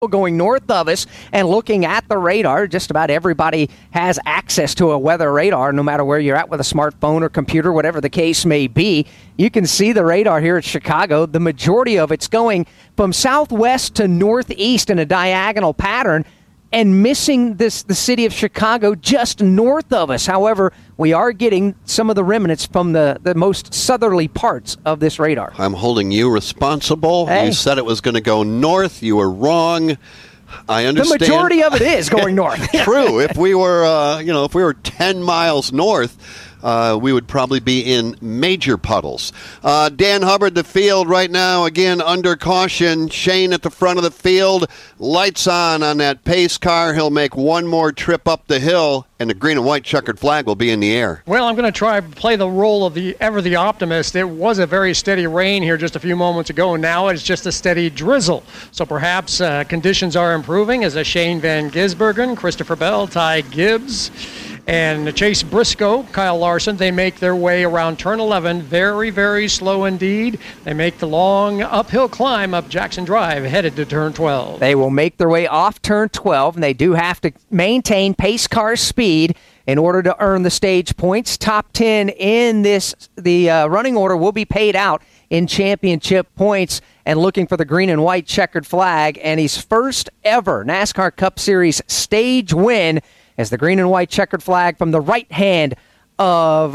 going north of us and looking at the radar. Just about everybody has access to a weather radar, no matter where you're at with a smartphone or computer, whatever the case may be. You can see the radar here at Chicago. The majority of it's going from southwest to northeast in a diagonal pattern and missing the city of Chicago just north of us. However, we are getting some of the remnants from the most southerly parts of this radar. I'm holding you responsible. Hey. You said it was going to go north. You were wrong. I understand. The majority of it is going north. True. If we were 10 miles north, we would probably be in major puddles. Dan Hubbard, the field right now, again, under caution. Shane at the front of the field. Lights on that pace car. He'll make one more trip up the hill, and the green and white checkered flag will be in the air. Well, I'm going to try to play the role of the ever the optimist. It was a very steady rain here just a few moments ago, and now it's just a steady drizzle. So perhaps conditions are improving as Shane Van Gisbergen, Christopher Bell, Ty Gibbs, and Chase Briscoe, Kyle Larson, they make their way around turn 11, very, very slow indeed. They make the long uphill climb up Jackson Drive, headed to turn 12. They will make their way off turn 12, and they do have to maintain pace car speed in order to earn the stage points. Top 10 in the running order will be paid out in championship points, and looking for the green and white checkered flag, and his first ever NASCAR Cup Series stage win as the green and white checkered flag from the right hand of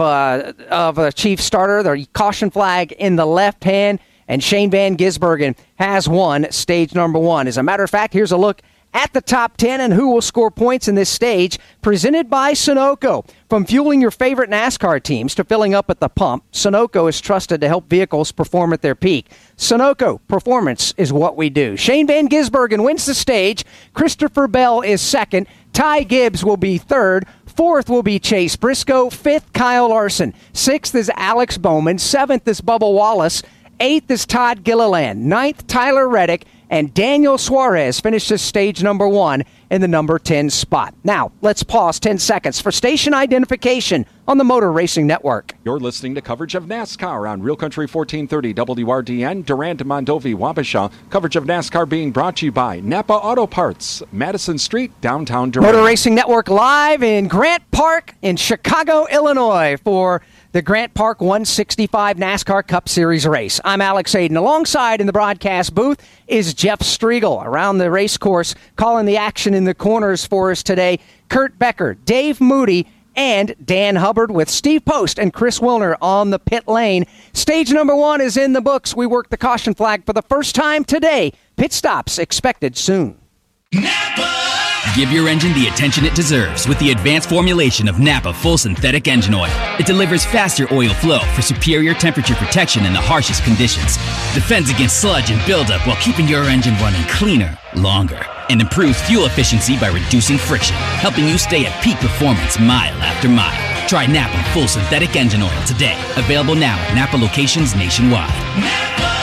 a chief starter, the caution flag in the left hand, and Shane Van Gisbergen has won stage number 1. As a matter of fact, here's a look at the top 10 and who will score points in this stage, presented by Sunoco. From fueling your favorite NASCAR teams to filling up at the pump, Sunoco is trusted to help vehicles perform at their peak. Sunoco, performance is what we do. Shane Van Gisbergen wins the stage. Christopher Bell is second. Ty Gibbs will be third. Fourth will be Chase Briscoe. Fifth, Kyle Larson. Sixth is Alex Bowman. Seventh is Bubba Wallace. Eighth is Todd Gilliland. Ninth, Tyler Reddick. And Daniel Suarez finishes stage number 1 in the number 10 spot. Now, let's pause 10 seconds for station identification on the Motor Racing Network. You're listening to coverage of NASCAR on Real Country 1430 WRDN, Durant, Mondovi, Wabasha. Coverage of NASCAR being brought to you by Napa Auto Parts, Madison Street, downtown Durant. Motor Racing Network live in Grant Park in Chicago, Illinois for the Grant Park 165 NASCAR Cup Series race. I'm Alex Hayden. Alongside in the broadcast booth is Jeff Striegel around the race course, calling the action in the corners for us today. Kurt Becker, Dave Moody, and Dan Hubbard with Steve Post and Chris Wilner on the pit lane. Stage number 1 is in the books. We work the caution flag for the first time today. Pit stops expected soon. Napa! Give your engine the attention it deserves with the advanced formulation of Napa Full Synthetic Engine Oil. It delivers faster oil flow for superior temperature protection in the harshest conditions. Defends against sludge and buildup while keeping your engine running cleaner, longer. And improves fuel efficiency by reducing friction, helping you stay at peak performance mile after mile. Try Napa Full Synthetic Engine Oil today. Available now at Napa locations nationwide. Napa!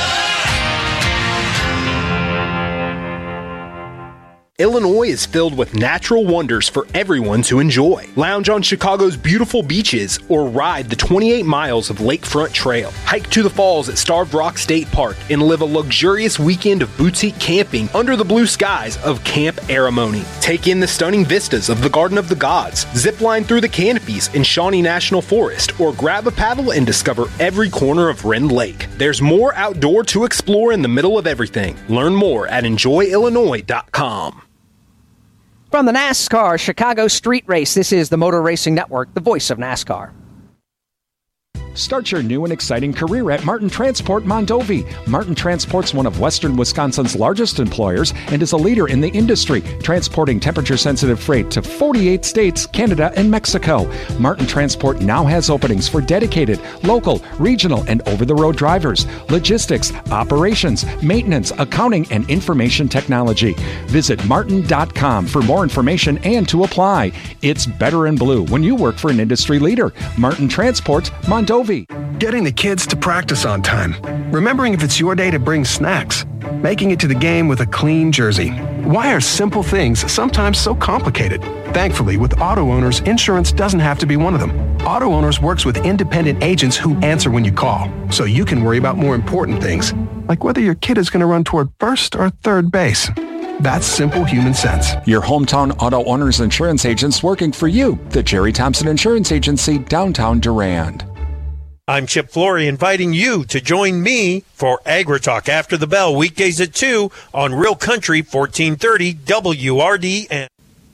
Illinois is filled with natural wonders for everyone to enjoy. Lounge on Chicago's beautiful beaches or ride the 28 miles of Lakefront Trail. Hike to the falls at Starved Rock State Park and live a luxurious weekend of boutique camping under the blue skies of Camp Aramoni. Take in the stunning vistas of the Garden of the Gods, zip line through the canopies in Shawnee National Forest, or grab a paddle and discover every corner of Wren Lake. There's more outdoor to explore in the middle of everything. Learn more at enjoyillinois.com. From the NASCAR Chicago Street Race, this is the Motor Racing Network, the voice of NASCAR. Start your new and exciting career at Martin Transport Mondovi. Martin Transport's one of Western Wisconsin's largest employers and is a leader in the industry, transporting temperature-sensitive freight to 48 states, Canada, and Mexico. Martin Transport now has openings for dedicated, local, regional, and over-the-road drivers, logistics, operations, maintenance, accounting, and information technology. Visit martin.com for more information and to apply. It's better in blue when you work for an industry leader. Martin Transport Mondovi. Getting the kids to practice on time. Remembering if it's your day to bring snacks. Making it to the game with a clean jersey. Why are simple things sometimes so complicated? Thankfully, with Auto Owners, insurance doesn't have to be one of them. Auto Owners works with independent agents who answer when you call, so you can worry about more important things, like whether your kid is going to run toward first or third base. That's simple human sense. Your hometown auto owner's insurance agents working for you. The Jerry Thompson Insurance Agency, downtown Durand. I'm Chip Flory, inviting you to join me for AgriTalk after the bell, weekdays at 2 on Real Country 1430 WRDN.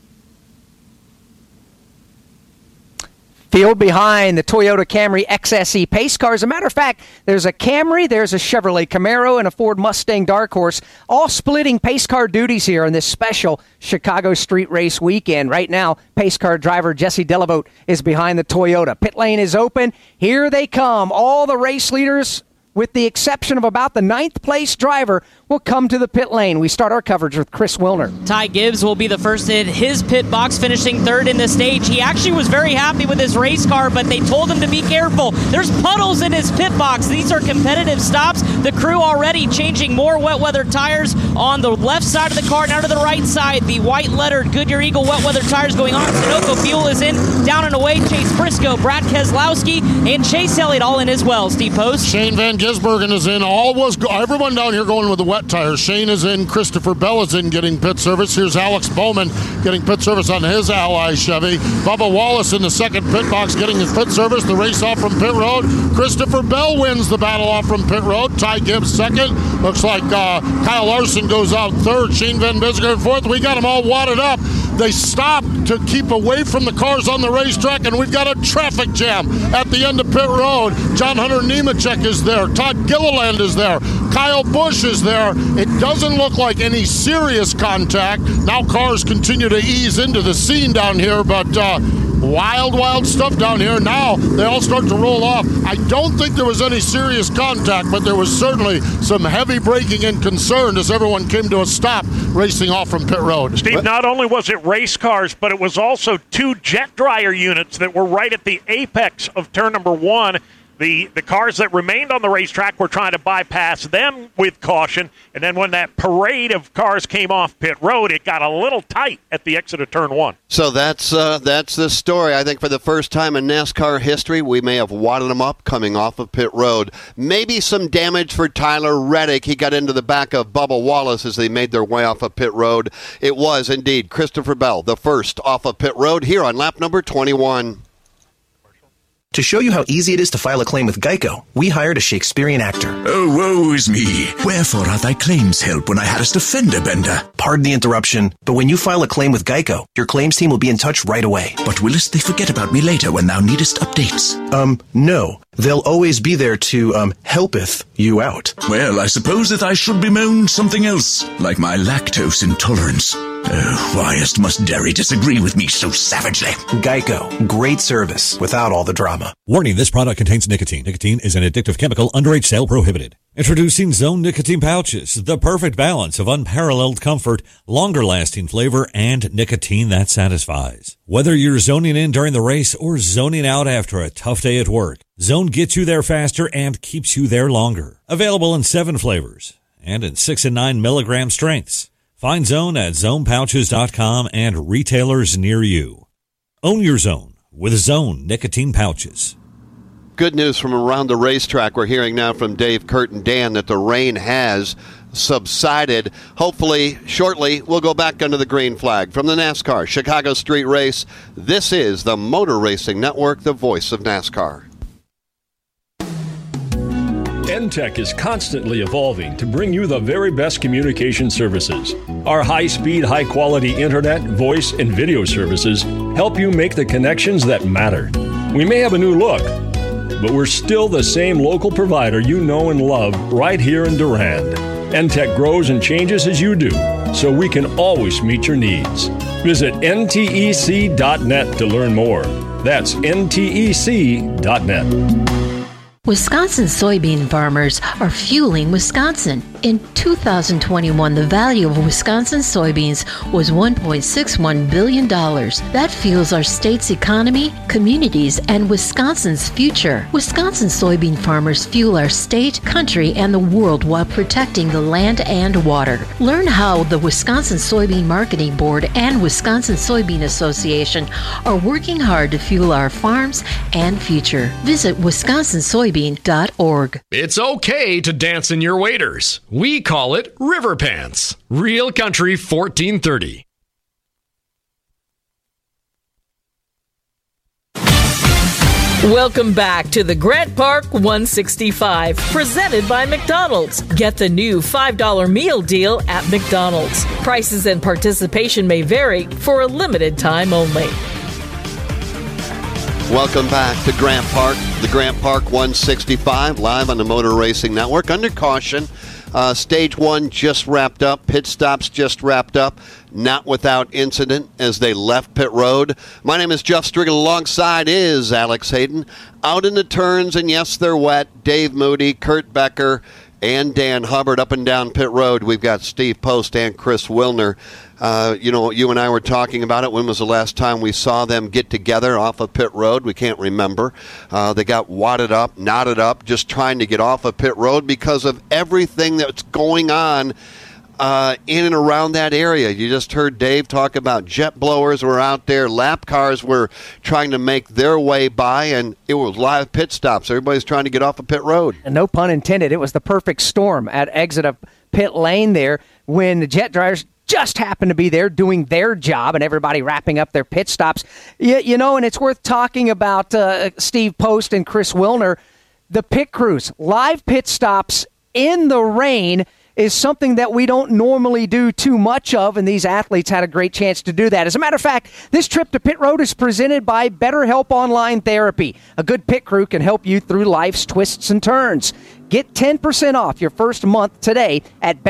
Field behind the Toyota Camry XSE pace car. As a matter of fact, there's a Camry, there's a Chevrolet Camaro, and a Ford Mustang Dark Horse, all splitting pace car duties here in this special Chicago Street Race weekend. Right now, pace car driver Jesse Delavote is behind the Toyota. Pit lane is open. Here they come. All the race leaders, with the exception of about the 9th place driver, will come to the pit lane. We start our coverage with Chris Wilner. Ty Gibbs will be the first in his pit box, finishing third in the stage. He actually was very happy with his race car, but they told him to be careful. There's puddles in his pit box. These are competitive stops. The crew already changing more wet weather tires on the left side of the car, now to the right side. The white lettered Goodyear Eagle wet weather tires going on. Sunoco Fuel is in, down and away. Chase Briscoe, Brad Keselowski, and Chase Elliott all in as well. Steve Post. Shane Van Gisbergen is in. Everyone down here going with the wet tires. Shane is in. Christopher Bell is in, getting pit service. Here's Alex Bowman getting pit service on his Ally Chevy. Bubba Wallace in the second pit box getting his pit service. The race off from pit road. Christopher Bell wins the battle off from pit road. Ty Gibbs second. Looks like Kyle Larson goes out third. Shane Van Gisbergen fourth. We got them all wadded up. They stopped to keep away from the cars on the racetrack, and we've got a traffic jam at the end of pit road. John Hunter Nemechek is there. Todd Gilliland is there. Kyle Busch is there. It doesn't look like any serious contact. Now cars continue to ease into the scene down here, but wild stuff down here. Now they all start to roll off. I don't think there was any serious contact, but there was certainly some heavy braking and concern as everyone came to a stop racing off from pit road. Steve, not only was it race cars, but it was also 2 jet dryer units that were right at the apex of turn number 1. The cars that remained on the racetrack were trying to bypass them with caution, and then when that parade of cars came off pit road, it got a little tight at the exit of turn 1. So that's the story. I think for the first time in NASCAR history, we may have wadded them up coming off of pit road. Maybe some damage for Tyler Reddick. He got into the back of Bubba Wallace as they made their way off of pit road. It was indeed Christopher Bell, the first off of pit road here on lap number 21. To show you how easy it is to file a claim with Geico, we hired a Shakespearean actor. Oh, woe is me. Wherefore are thy claims help when I hadst a fender bender? Pardon the interruption, but when you file a claim with Geico, your claims team will be in touch right away. But willest they forget about me later when thou needest updates? No. They'll always be there to, helpeth you out. Well, I suppose that I should bemoan something else, like my lactose intolerance. Oh, whyest must Derry disagree with me so savagely? Geico. Great service without all the drama. Warning, this product contains nicotine. Nicotine is an addictive chemical. Underage sale prohibited. Introducing Zone Nicotine Pouches, the perfect balance of unparalleled comfort, longer-lasting flavor, and nicotine that satisfies. Whether you're zoning in during the race or zoning out after a tough day at work, Zone gets you there faster and keeps you there longer. Available in 7 flavors and in 6 and 9 milligram strengths. Find Zone at zonepouches.com and retailers near you. Own your Zone with Zone Nicotine Pouches. Good news from around the racetrack. We're hearing now from Dave, Kurt, and Dan that the rain has subsided. Hopefully, shortly, we'll go back under the green flag. From the NASCAR Chicago Street Race, this is the Motor Racing Network, the voice of NASCAR. NTEC is constantly evolving to bring you the very best communication services. Our high-speed, high-quality internet, voice, and video services help you make the connections that matter. We may have a new look, but we're still the same local provider you know and love right here in Durand. NTEC grows and changes as you do, so we can always meet your needs. Visit ntec.net to learn more. That's ntec.net. Wisconsin soybean farmers are fueling Wisconsin. In 2021, the value of Wisconsin soybeans was $1.61 billion. That fuels our state's economy, communities, and Wisconsin's future. Wisconsin soybean farmers fuel our state, country, and the world while protecting the land and water. Learn how the Wisconsin Soybean Marketing Board and Wisconsin Soybean Association are working hard to fuel our farms and future. Visit wisconsinsoybean.org. It's okay to dance in your waders. We call it River Pants. Real Country 1430. Welcome back to the Grant Park 165, presented by McDonald's. Get the new $5 meal deal at McDonald's. Prices and participation may vary for a limited time only. Welcome back to Grant Park, the Grant Park 165, live on the Motor Racing Network. Under caution, Stage 1 just wrapped up. Pit stops just wrapped up. Not without incident as they left pit road. My name is Jeff Striegel. Alongside is Alex Hayden. Out in the turns, and yes, they're wet. Dave Moody, Kurt Becker, and Dan Hubbard up and down pit road. We've got Steve Post and Chris Wilner. You and I were talking about it. When was the last time we saw them get together off of pit road? We can't remember. They got wadded up, knotted up, just trying to get off of pit road because of everything that's going on in and around that area. You just heard Dave talk about jet blowers were out there. Lap cars were trying to make their way by, and it was live pit stops. Everybody's trying to get off of pit road. And no pun intended. It was the perfect storm at exit of pit lane there when the jet drivers just happened to be there doing their job and everybody wrapping up their pit stops. And it's worth talking about Steve Post and Chris Wilner. The pit crews, live pit stops in the rain is something that we don't normally do too much of, and these athletes had a great chance to do that. As a matter of fact, this trip to pit road is presented by BetterHelp Online Therapy. A good pit crew can help you through life's twists and turns. Get 10% off your first month today at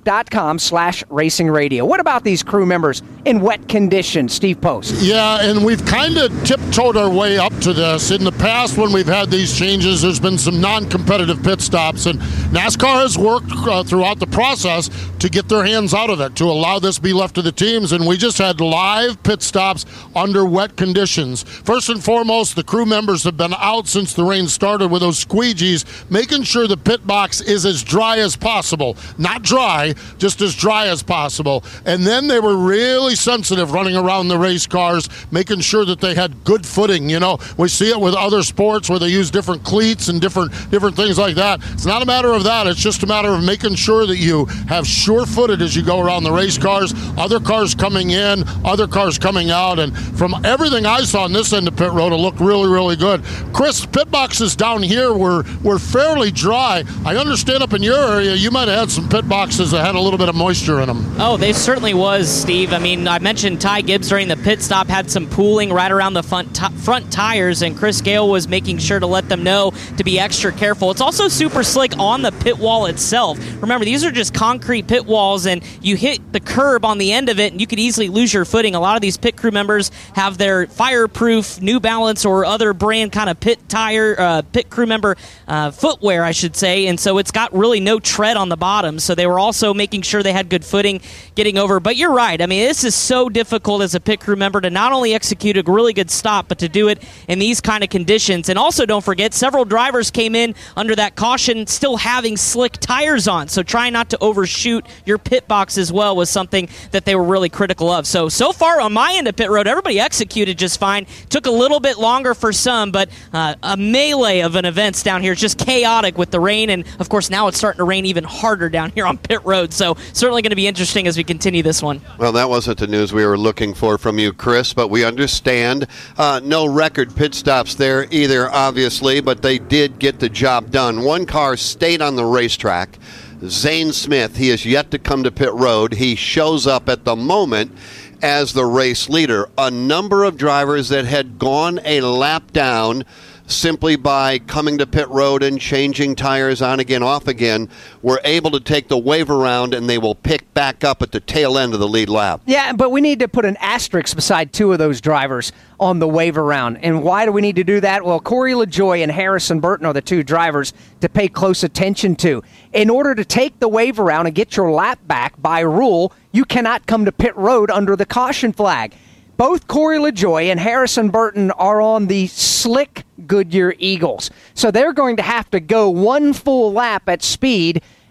BetterHelp.com/RacingRadio. What about these crew members in wet conditions, Steve Post? Yeah, and we've kind of tiptoed our way up to this. In the past, when we've had these changes, there's been some non-competitive pit stops, and NASCAR has worked throughout the process to get their hands out of it, to allow this be left to the teams, and we just had live pit stops under wet conditions. First and foremost, the crew members have been out since the rain started with those squeegees, making sure the pit box is as dry as possible. Not dry, just as dry as possible. And then they were really sensitive running around the race cars, making sure that they had good footing. You know, we see it with other sports where they use different cleats and different things like that. It's not a matter of that. It's just a matter of making sure that you have sure-footed as you go around the race cars, other cars coming in, other cars coming out. And from everything I saw on this end of pit road, it looked really, really good. Chris, pit boxes down here were fairly dry. I understand up in your area, you might have had some pit boxes that had a little bit of moisture in them. Oh, they certainly was, Steve. I mean, I mentioned Ty Gibbs during the pit stop had some pooling right around the front tires, and Chris Gale was making sure to let them know to be extra careful. It's also super slick on the pit wall itself. Remember, these are just concrete pit walls, and you hit the curb on the end of it, and you could easily lose your footing. A lot of these pit crew members have their fireproof New Balance or other brand kind of pit crew member footwear, I should say, and so it's got really no tread on the bottom, so they were also making sure they had good footing getting over. But you're right, I mean, this is so difficult as a pit crew member to not only execute a really good stop, but to do it in these kind of conditions. And also, don't forget, several drivers came in under that caution still having slick tires on, so trying not to overshoot your pit box as well was something that they were really critical of. So far on my end of pit road, everybody executed just fine. Took a little bit longer for some, but a melee of an events down here. It's just chaotic with the rain, and of course now it's starting to rain even harder down here on pit road, so certainly going to be interesting as we continue this one. Well, that wasn't the news we were looking for from you, Chris, but we understand. No record pit stops there either, obviously, but they did get the job done. One car stayed on the racetrack. Zane Smith, he is yet to come to pit road. He shows up at the moment as the race leader. A number of drivers that had gone a lap down simply by coming to pit road and changing tires on again, off again, were able to take the wave around, and they will pick back up at the tail end of the lead lap. Yeah, but we need to put an asterisk beside two of those drivers on the wave around. And why do we need to do that? Well, Corey LaJoie and Harrison Burton are the two drivers to pay close attention to. In order to take the wave around and get your lap back by rule, you cannot come to pit road under the caution flag. Both Corey LaJoie and Harrison Burton are on the slick Goodyear Eagles. So they're going to have to go one full lap at speed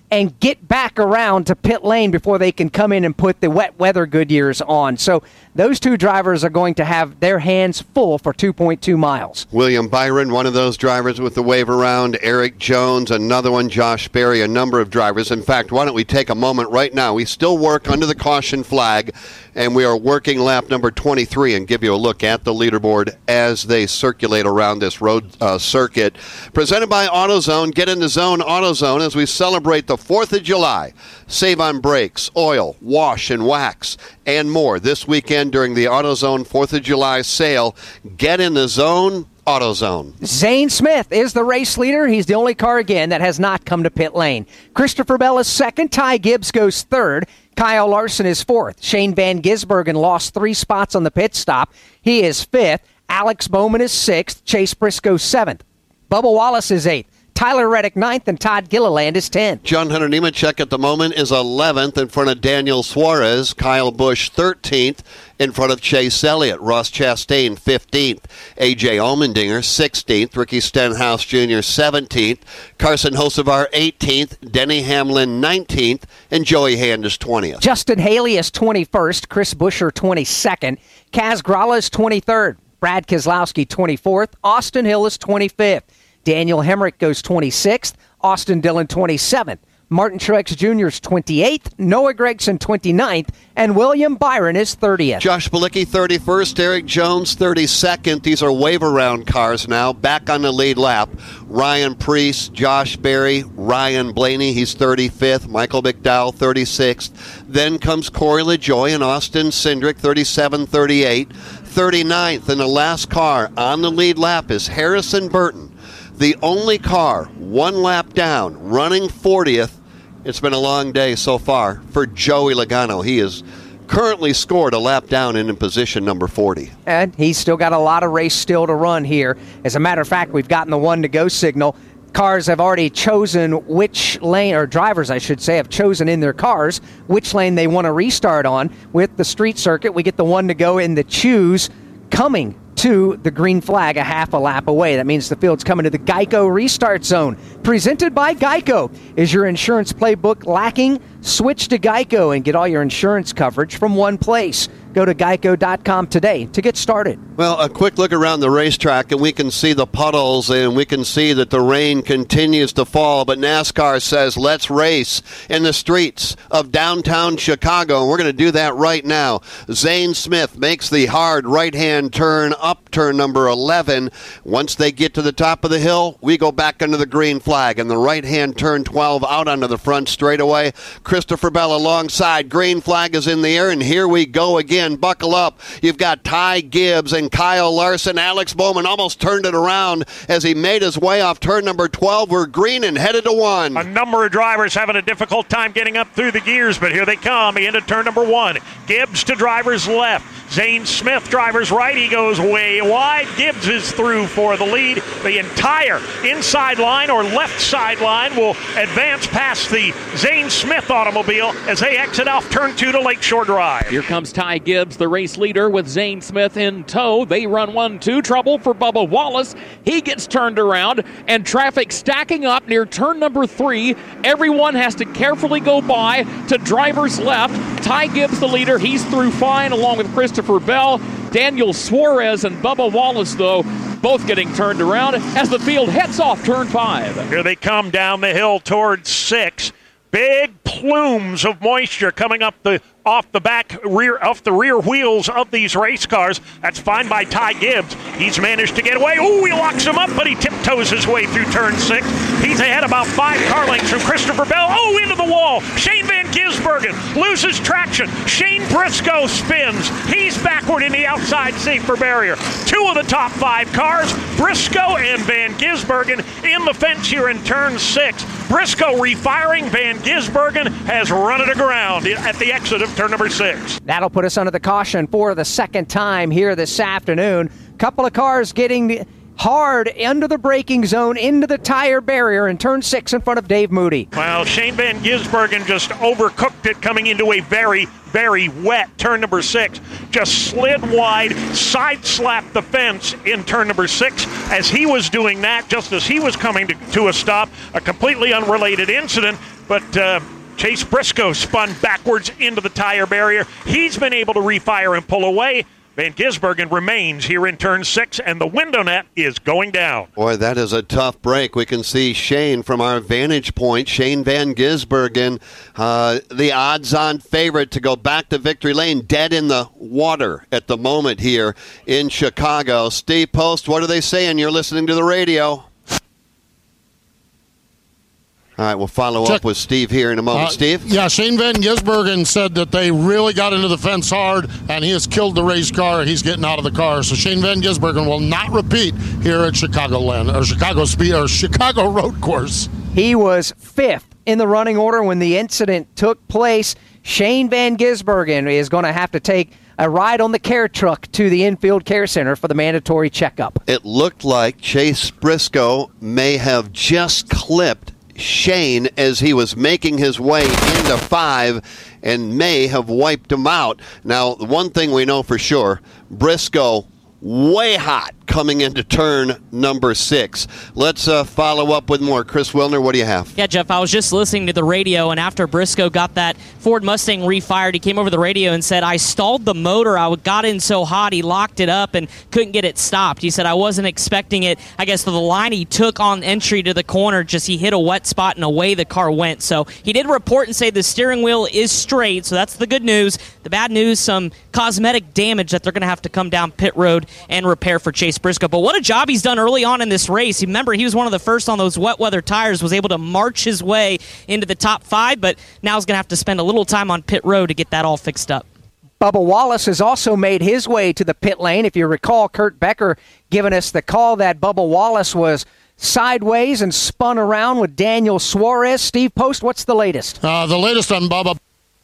and get back around to pit lane before they can come in and put the wet weather Goodyears on. So those two drivers are going to have their hands full for 2.2 miles. William Byron, one of those drivers with the wave around. Eric Jones, another one. Josh Berry, a number of drivers. In fact, why don't we take a moment right now? We still work under the caution flag, and we are working lap number 23 and give you a look at the leaderboard as they circulate around this road circuit. Presented by AutoZone. Get in the zone, AutoZone, as we celebrate the 4th of July. Save on brakes, oil, wash, and wax, and more this weekend during the AutoZone 4th of July sale. Get in the zone, AutoZone. Zane Smith is the race leader. He's the only car, again, that has not come to pit lane. Christopher Bell is second. Ty Gibbs goes third. Kyle Larson is fourth. Shane Van Gisbergen lost 3 spots on the pit stop. He is fifth. Alex Bowman is sixth. Chase Briscoe seventh. Bubba Wallace is eighth. Tyler Reddick 9th, and Todd Gilliland is 10th. John Hunter Nemechek at the moment is 11th in front of Daniel Suarez. Kyle Busch 13th in front of Chase Elliott. Ross Chastain 15th. A.J. Allmendinger 16th. Ricky Stenhouse Jr. 17th. Carson Hocevar 18th. Denny Hamlin 19th. And Joey Hand is 20th. Justin Haley is 21st. Chris Buescher 22nd. Kaz Grala is 23rd. Brad Keselowski 24th. Austin Hill is 25th. Daniel Hemrick goes 26th. Austin Dillon 27th. Martin Truex Jr. is 28th. Noah Gragson 29th. And William Byron is 30th. Josh Bilicki 31st. Eric Jones 32nd. These are wave-around cars now. Back on the lead lap. Ryan Preece, Josh Berry, Ryan Blaney. He's 35th. Michael McDowell 36th. Then comes Corey LaJoie and Austin Cindric 37, 38. 39th. And the last car on the lead lap is Harrison Burton. The only car 1 lap down, running 40th. It's been a long day so far for Joey Logano. He is currently scored a lap down and in position number 40. And he's still got a lot of race still to run here. As a matter of fact, we've gotten the 1-to-go signal. Cars have already chosen which lane, or drivers, I should say, have chosen in their cars which lane they want to restart on. With the street circuit, we get the 1-to-go in the choose coming to the green flag a half a lap away. That means the field's coming to the Geico restart zone. Presented by Geico. Is your insurance playbook lacking? Switch to Geico and get all your insurance coverage from one place. Go to geico.com today to get started. Well, a quick look around the racetrack, and we can see the puddles, and we can see that the rain continues to fall. But NASCAR says, let's race in the streets of downtown Chicago, and we're going to do that right now. Zane Smith makes the hard right-hand turn up turn number 11. Once they get to the top of the hill, we go back under the green flag, and the right-hand turn 12 out onto the front straightaway. Christopher Bell alongside. Green flag is in the air, and here we go again. Buckle up. You've got Ty Gibbs and Kyle Larson. Alex Bowman almost turned it around as he made his way off turn number 12. We're green and headed to 1. A number of drivers having a difficult time getting up through the gears, but here they come into turn number 1. Gibbs to driver's left. Zane Smith, driver's right. He goes way wide. Gibbs is through for the lead. The entire inside line or left side line will advance past the Zane Smith automobile as they exit off turn 2 to Lakeshore Drive. Here comes Ty Gibbs, the race leader, with Zane Smith in tow. They run 1-2. Trouble for Bubba Wallace. He gets turned around, and traffic stacking up near turn number 3. Everyone has to carefully go by to driver's left. Ty Gibbs, the leader. He's through fine, along with Christopher Bell. Daniel Suarez and Bubba Wallace, though, both getting turned around as the field heads off turn 5. Here they come down the hill towards 6. Big plumes of moisture coming up off the rear wheels of these race cars. That's fine by Ty Gibbs. He's managed to get away. Ooh, he locks him up, but he tiptoes his way through turn 6. He's ahead about 5 car lengths from Christopher Bell. Oh, into the wall. Shane Van Gisbergen loses traction. Shane Briscoe spins. He's backward in the outside safer barrier. 2 of the top 5 cars, Briscoe and Van Gisbergen, in the fence here in turn 6. Briscoe refiring. Van Gisbergen has run it aground at the exit of turn number 6. That'll put us under the caution for the second time here this afternoon. Couple of cars getting hard under the braking zone, into the tire barrier in turn 6 in front of Dave Moody. Well, Shane Van Gisbergen just overcooked it coming into a very, very wet turn number 6. Just slid wide, side-slapped the fence in turn number 6. As he was doing that, just as he was coming to a stop, a completely unrelated incident, but Chase Briscoe spun backwards into the tire barrier. He's been able to refire and pull away. Van Gisbergen remains here in turn 6, and the window net is going down. Boy, that is a tough break. We can see Shane from our vantage point. Shane Van Gisbergen, the odds-on favorite to go back to victory lane, dead in the water at the moment here in Chicago. Steve Post, what are they saying? You're listening to the radio. All right, we'll follow up with Steve here in a moment. Steve? Yeah, Shane Van Gisbergen said that they really got into the fence hard, and he has killed the race car. He's getting out of the car. So Shane Van Gisbergen will not repeat here at Chicagoland, or Chicago Road Course. He was 5th in the running order when the incident took place. Shane Van Gisbergen is going to have to take a ride on the care truck to the infield care center for the mandatory checkup. It looked like Chase Briscoe may have just clipped Shane as he was making his way into 5 and may have wiped him out. Now, the one thing we know for sure, Briscoe way hot coming into turn number 6. Let's follow up with more. Chris Wilner, what do you have? Yeah, Jeff, I was just listening to the radio, and after Briscoe got that Ford Mustang refired, he came over the radio and said, I stalled the motor. I got in so hot, he locked it up and couldn't get it stopped. He said, I wasn't expecting it. I guess the line he took on entry to the corner, just he hit a wet spot and away the car went. So he did report and say the steering wheel is straight, so that's the good news. The bad news, some cosmetic damage that they're going to have to come down pit road and repair for Chase Briscoe. But what a job he's done early on in this race. Remember, he was one of the first on those wet weather tires, was able to march his way into the top 5, but now he's going to have to spend a little time on pit road to get that all fixed up. Bubba Wallace has also made his way to the pit lane. If you recall, Kurt Becker giving us the call that Bubba Wallace was sideways and spun around with Daniel Suarez. Steve Post, what's the latest? The latest on Bubba.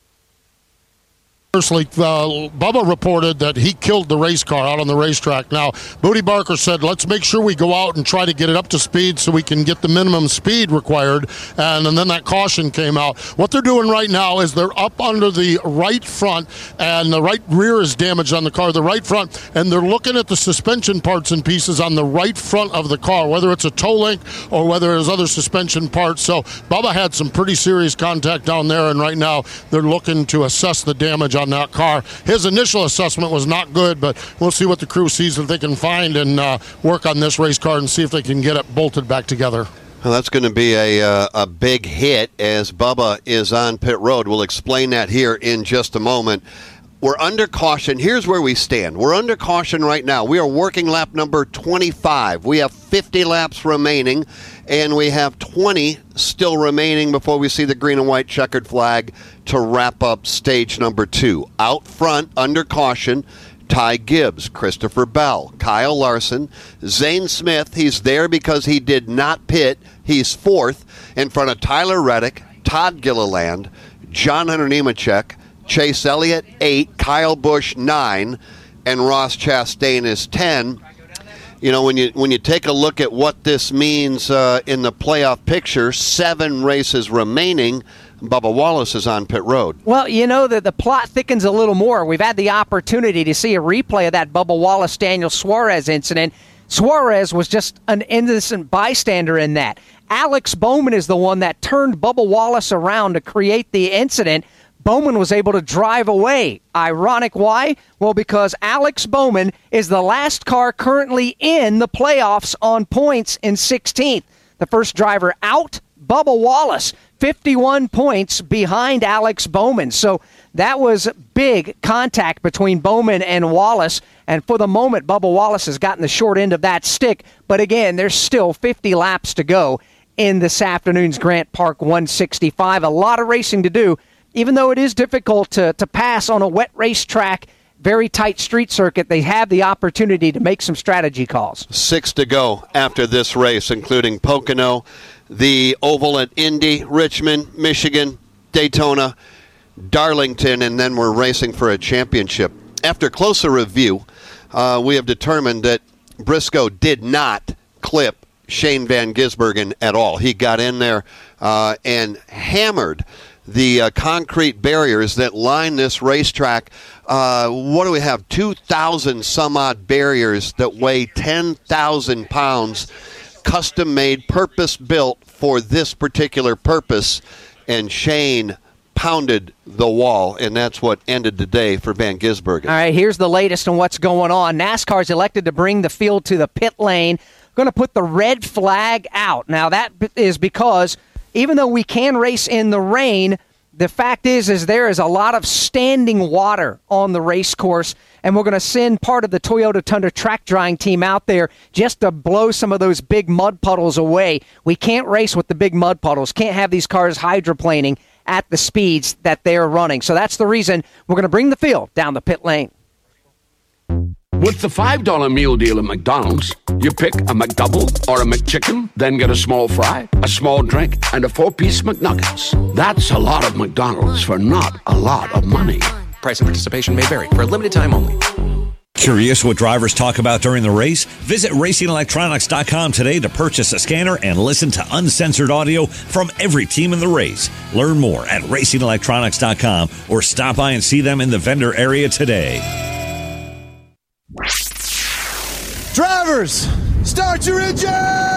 Firstly, Bubba reported that he killed the race car out on the racetrack. Now, Booty Barker said, let's make sure we go out and try to get it up to speed so we can get the minimum speed required. And then that caution came out. What they're doing right now is they're up under the right front, and the right rear is damaged on the car, the right front, and they're looking at the suspension parts and pieces on the right front of the car, whether it's a toe link or whether there's other suspension parts. So Bubba had some pretty serious contact down there, and right now they're looking to assess the damage on that car. His initial assessment was not good, but we'll see what the crew sees that they can find and work on this race car and see if they can get it bolted back together. Well, that's going to be a big hit as Bubba is on pit road. We'll explain that here in just a moment. We're under caution. Here's where we stand. We're under caution right now. We are working lap number 25. We have 50 laps remaining, and we have 20 still remaining before we see the green and white checkered flag to wrap up stage number 2. Out front, under caution, Ty Gibbs, Christopher Bell, Kyle Larson, Zane Smith. He's there because he did not pit. He's 4th in front of Tyler Reddick, Todd Gilliland, John Hunter Nemechek, Chase Elliott 8, Kyle Busch 9, and Ross Chastain is 10. You know, when you take a look at what this means in the playoff picture, 7 races remaining, Bubba Wallace is on pit road. Well, you know, the plot thickens a little more. We've had the opportunity to see a replay of that Bubba Wallace-Daniel Suarez incident. Suarez was just an innocent bystander in that. Alex Bowman is the one that turned Bubba Wallace around to create the incident. Bowman was able to drive away. Ironic why? Well, because Alex Bowman is the last car currently in the playoffs on points in 16th. The first driver out, Bubba Wallace, 51 points behind Alex Bowman. So that was big contact between Bowman and Wallace. And for the moment, Bubba Wallace has gotten the short end of that stick. But again, there's still 50 laps to go in this afternoon's Grant Park 165. A lot of racing to do. Even though it is difficult to pass on a wet racetrack, very tight street circuit, they have the opportunity to make some strategy calls. 6 to go after this race, including Pocono, the Oval at Indy, Richmond, Michigan, Daytona, Darlington, and then we're racing for a championship. After closer review, we have determined that Briscoe did not clip Shane Van Gisbergen at all. He got in there and hammered the concrete barriers that line this racetrack. What do we have? 2,000 some odd barriers that weigh 10,000 pounds, custom made, purpose built for this particular purpose. and Shane pounded the wall, and that's what ended the day for Van Gisbergen. All right, here's the latest on what's going on. NASCAR's elected to bring the field to the pit lane, going to put the red flag out. Now, that is because even though we can race in the rain, the fact is there is a lot of standing water on the race course, and we're going to send part of the Toyota Tundra track drying team out there just to blow some of those big mud puddles away. We can't race with the big mud puddles, can't have these cars hydroplaning at the speeds that they're running. So that's the reason we're going to bring the field down the pit lane. With the $5 meal deal at McDonald's, you pick a McDouble or a McChicken, then get a small fry, a small drink, and a 4-piece McNuggets. That's a lot of McDonald's for not a lot of money. Price and participation may vary. For a limited time only. Curious what drivers talk about during the race? Visit RacingElectronics.com today to purchase a scanner and listen to uncensored audio from every team in the race. Learn more at RacingElectronics.com or stop by and see them in the vendor area today. Drivers, start your engines!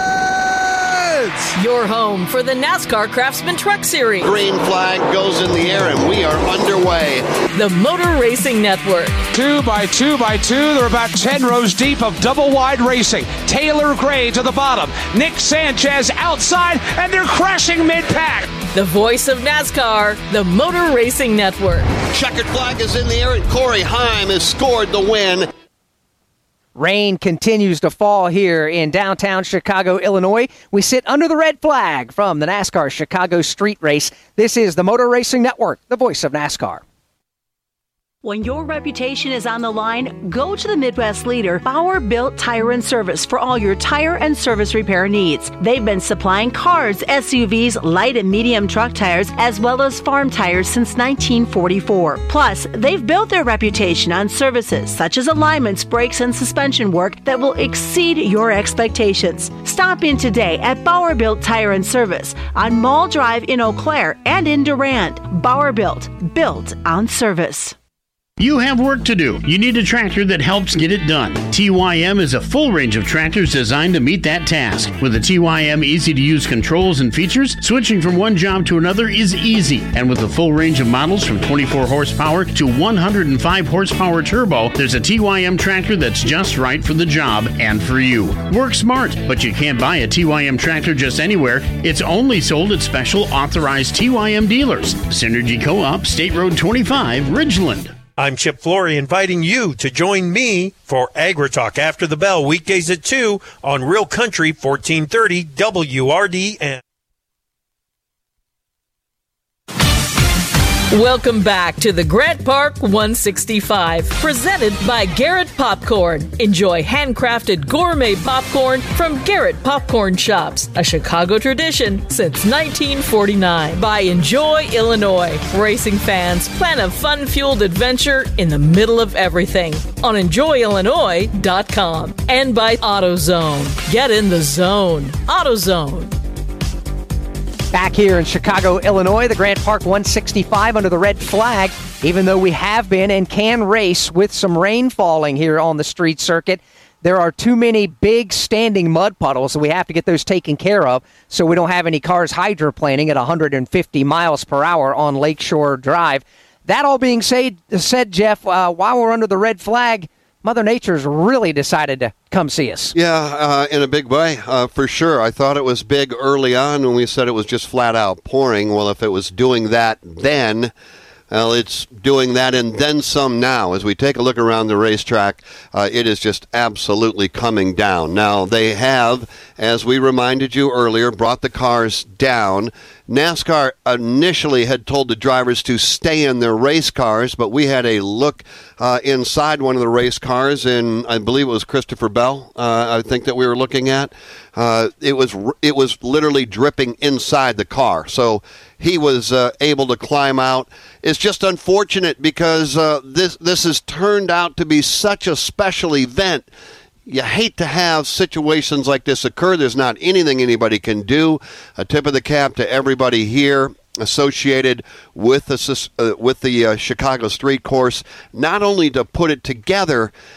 Your home for the NASCAR Craftsman Truck Series. Green flag goes in the air, and we are underway. The Motor Racing Network. 2 by 2 by 2. They're about 10 rows deep of double-wide racing. Taylor Gray to the bottom. Nick Sanchez outside, and they're crashing mid-pack. The voice of NASCAR, the Motor Racing Network. Checkered flag is in the air, and Corey Heim has scored the win. Rain continues to fall here in downtown Chicago, Illinois. We sit under the red flag from the NASCAR Chicago Street Race. This is the Motor Racing Network, the voice of NASCAR. When your reputation is on the line, go to the Midwest leader, Bauer Built Tire and Service, for all your tire and service repair needs. They've been supplying cars, SUVs, light and medium truck tires, as well as farm tires since 1944. Plus, they've built their reputation on services such as alignments, brakes, and suspension work that will exceed your expectations. Stop in today at Bauer Built Tire and Service on Mall Drive in Eau Claire and in Durand. Bauer Built on service. You have work to do. You need a tractor that helps get it done. TYM is a full range of tractors designed to meet that task. With the TYM easy-to-use controls and features, switching from one job to another is easy. And with a full range of models from 24 horsepower to 105 horsepower turbo, there's a TYM tractor that's just right for the job and for you. Work smart, but you can't buy a TYM tractor just anywhere. It's only sold at special authorized TYM dealers. Synergy Co-op, State Road 25, Ridgeland. I'm Chip Flory, inviting you to join me for AgriTalk after the bell, weekdays at 2 on Real Country 1430 WRDN. Welcome back to the Grant Park 165, presented by Garrett Popcorn. Enjoy handcrafted gourmet popcorn from Garrett Popcorn Shops, a Chicago tradition since 1949. By Enjoy Illinois. Racing fans plan a fun-fueled adventure in the middle of everything on enjoyillinois.com. And by AutoZone. Get in the zone. AutoZone. Back here in Chicago, Illinois, the Grant Park 165 under the red flag, even though we have been and can race with some rain falling here on the street circuit. There are too many big standing mud puddles, so we have to get those taken care of so we don't have any cars hydroplaning at 150 miles per hour on Lakeshore Drive. That all being said, Jeff, while we're under the red flag, Mother Nature's really decided to come see us. Yeah, in a big way, for sure. I thought it was big early on when we said it was just flat out pouring. Well, if it was doing that then, well, it's doing that and then some now. As we take a look around the racetrack, it is just absolutely coming down. Now, they have, as we reminded you earlier, brought the cars down. NASCAR initially had told the drivers to stay in their race cars, but we had a look inside one of the race cars, and I believe it was Christopher Bell, I think that we were looking at. It was literally dripping inside the car, so he was able to climb out. It's just unfortunate because this has turned out to be such a special event. You hate to have situations like this occur. There's not anything anybody can do. A tip of the cap to everybody here associated with the Chicago Street Course, not only to put it together,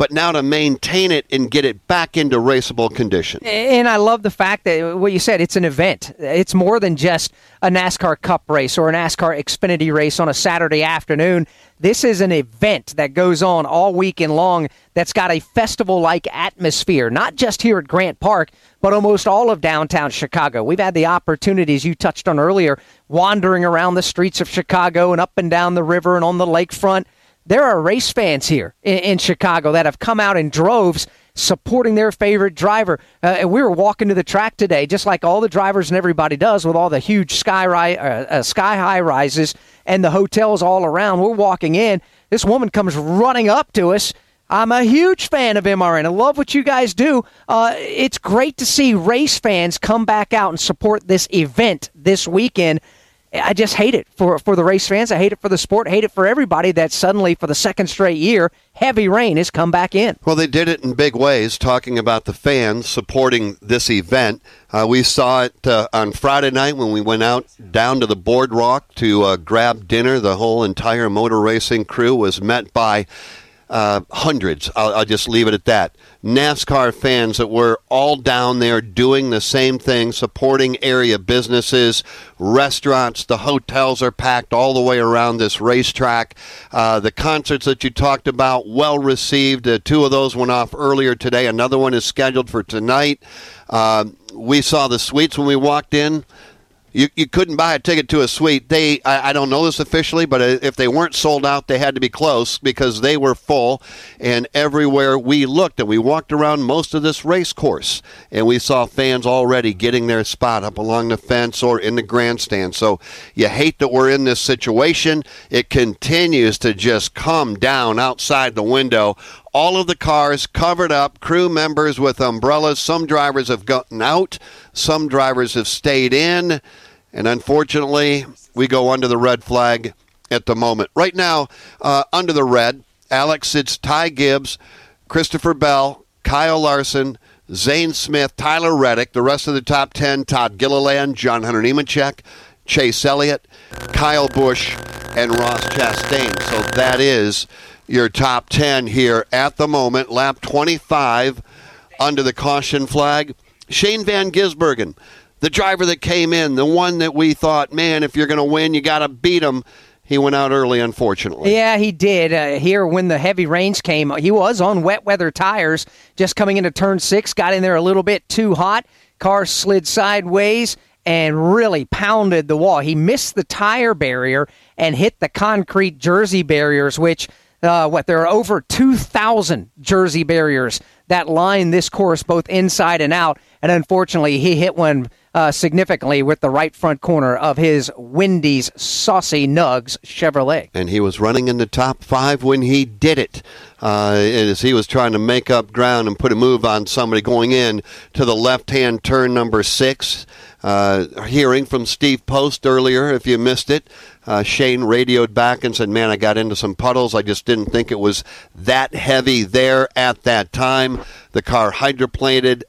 but now to maintain it and get it back into raceable condition. And I love the fact that what you said, it's an event. It's more than just a NASCAR Cup race or a NASCAR Xfinity race on a Saturday afternoon. This is an event that goes on all weekend long that's got a festival-like atmosphere, not just here at Grant Park, but almost all of downtown Chicago. We've had the opportunities you touched on earlier, wandering around the streets of Chicago and up and down the river and on the lakefront. There are race fans here in Chicago that have come out in droves supporting their favorite driver. And we were walking to the track today, just like all the drivers and everybody does, with all the huge sky-high rises and the hotels all around. We're walking in. This woman comes running up to us. I'm a huge fan of MRN. I love what you guys do. It's great to see race fans come back out and support this event this weekend. I just hate it for the race fans. I hate it for the sport. I hate it for everybody that suddenly, for the second straight year, heavy rain has come back in. Well, they did it in big ways, talking about the fans supporting this event. We saw it on Friday night when we went out down to the boardwalk to grab dinner. The whole entire motor racing crew was met by hundreds. I'll just leave it at that. NASCAR fans that were all down there doing the same thing, supporting area businesses, restaurants. The hotels are packed all the way around this racetrack. The concerts that you talked about, well received. Two of those went off earlier today. Another one is scheduled for tonight. We saw the suites when we walked in. You couldn't buy a ticket to a suite. I don't know this officially, but if they weren't sold out, they had to be close because they were full. And everywhere we looked, and we walked around most of this race course, and we saw fans already getting their spot up along the fence or in the grandstand. So you hate that we're in this situation. It continues to just come down outside the window. All of the cars covered up, crew members with umbrellas. Some drivers have gotten out. Some drivers have stayed in. And unfortunately, we go under the red flag at the moment. Right now, under the red, Alex, it's Ty Gibbs, Christopher Bell, Kyle Larson, Zane Smith, Tyler Reddick, the rest of the top 10, Todd Gilliland, John Hunter Nemechek, Chase Elliott, Kyle Busch, and Ross Chastain. So that is your top 10 here at the moment. Lap 25 under the caution flag. Shane Van Gisbergen, the driver that came in, the one that we thought, man, if you're going to win, you got to beat him. He went out early, unfortunately. Yeah, he did. Here, when the heavy rains came, he was on wet weather tires, just coming into turn 6, got in there a little bit too hot. Car slid sideways and really pounded the wall. He missed the tire barrier and hit the concrete jersey barriers, which there are over 2,000 jersey barriers that line this course both inside and out. And unfortunately, he hit one significantly with the right front corner of his Wendy's Saucy Nugs Chevrolet. And he was running in the top 5 when he did it. As he was trying to make up ground and put a move on somebody going in to the left-hand turn number 6. Hearing from Steve Post earlier, if you missed it, Shane radioed back and said, man, I got into some puddles. I just didn't think it was that heavy there at that time. The car hydroplaned,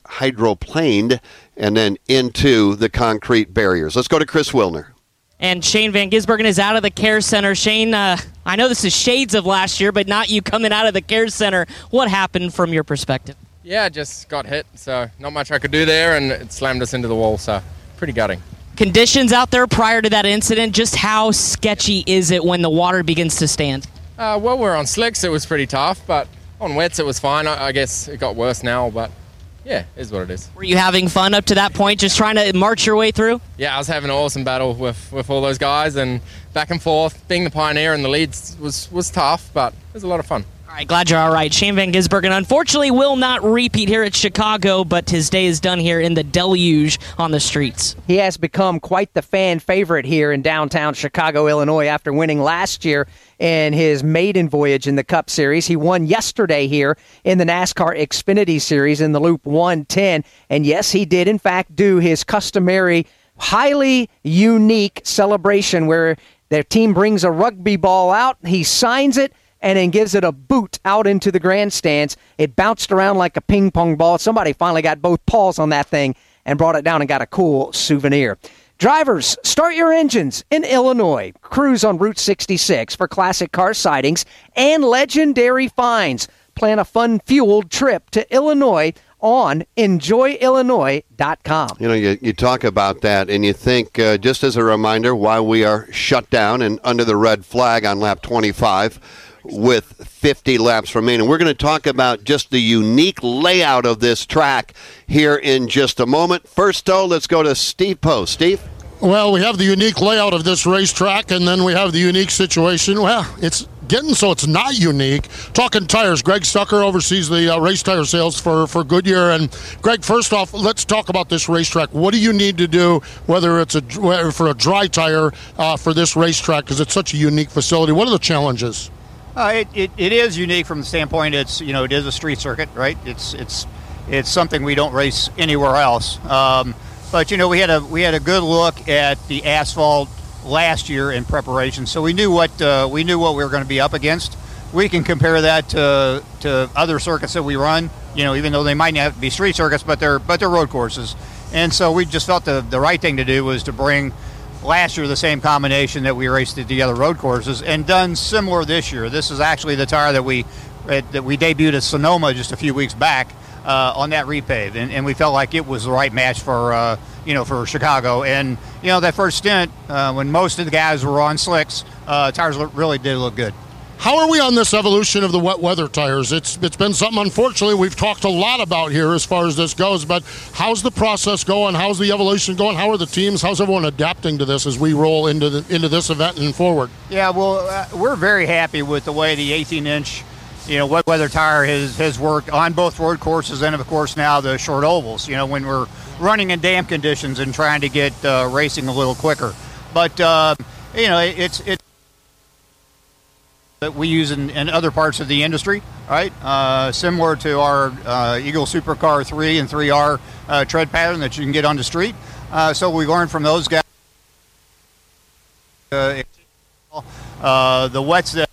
and then into the concrete barriers. Let's go to Chris Wilner. And Shane Van Gisbergen is out of the care center. Shane, I know this is shades of last year, but not you coming out of the care center. What happened from your perspective? Yeah, just got hit, so not much I could do there, and it slammed us into the wall, so pretty gutting. Conditions out there prior to that incident, just how sketchy is it when the water begins to stand? Well, we're on slicks, it was pretty tough, but on wets it was fine. I guess it got worse now, but yeah, it is what it is. Were you having fun up to that point, just trying to march your way through? Yeah, I was having an awesome battle with all those guys, and back and forth. Being the pioneer in the leads was tough, but it was a lot of fun. All right, glad you're all right. Shane Van Gisbergen unfortunately will not repeat here at Chicago, but his day is done here in the deluge on the streets. He has become quite the fan favorite here in downtown Chicago, Illinois, after winning last year in his maiden voyage in the Cup Series. He won yesterday here in the NASCAR Xfinity Series in the Loop 110. And yes, he did, in fact, do his customary, highly unique celebration where their team brings a rugby ball out, he signs it, and then gives it a boot out into the grandstands. It bounced around like a ping pong ball. Somebody finally got both paws on that thing and brought it down and got a cool souvenir. Drivers, start your engines in Illinois. Cruise on Route 66 for classic car sightings and legendary finds. Plan a fun-fueled trip to Illinois on enjoyillinois.com. You know, you talk about that, and you think, just as a reminder, why we are shut down and under the red flag on lap 25 with 50 laps remaining. We're going to talk about just the unique layout of this track here in just a moment. First, though, let's go to Steve Post. Steve? Well, we have the unique layout of this racetrack, and then we have the unique situation. Well, it's getting so it's not unique. Talking tires, Greg Stucker oversees the race tire sales for Goodyear. And Greg, first off, let's talk about this racetrack. What do you need to do, whether it's for a dry tire for this racetrack, because it's such a unique facility? What are the challenges? It is unique from the standpoint it is a street circuit, right? It's something we don't race anywhere else. But we had a good look at the asphalt last year in preparation, so we knew what we were going to be up against. We can compare that to other circuits that we run, even though they might not be street circuits, but they're road courses. And so we just felt the right thing to do was to bring last year the same combination that we raced at the other road courses, and done similar this year. This is actually the tire that we debuted at Sonoma just a few weeks back on that repave, and we felt like it was the right match for Chicago. And that first stint, when most of the guys were on slicks, tires really did look good. How are we on this evolution of the wet weather tires? It's been something, unfortunately, we've talked a lot about here as far as this goes, but how's the process going? How's the evolution going? How are the teams? How's everyone adapting to this as we roll into this event and forward? Yeah, well, we're very happy with the way the 18-inch wet weather tire has worked on both road courses and, of course, now the short ovals, when we're running in damp conditions and trying to get racing a little quicker. But, it's that we use in other parts of the industry, right? Similar to our Eagle Supercar 3 and 3R tread pattern that you can get on the street. So we learned from those guys. The wets that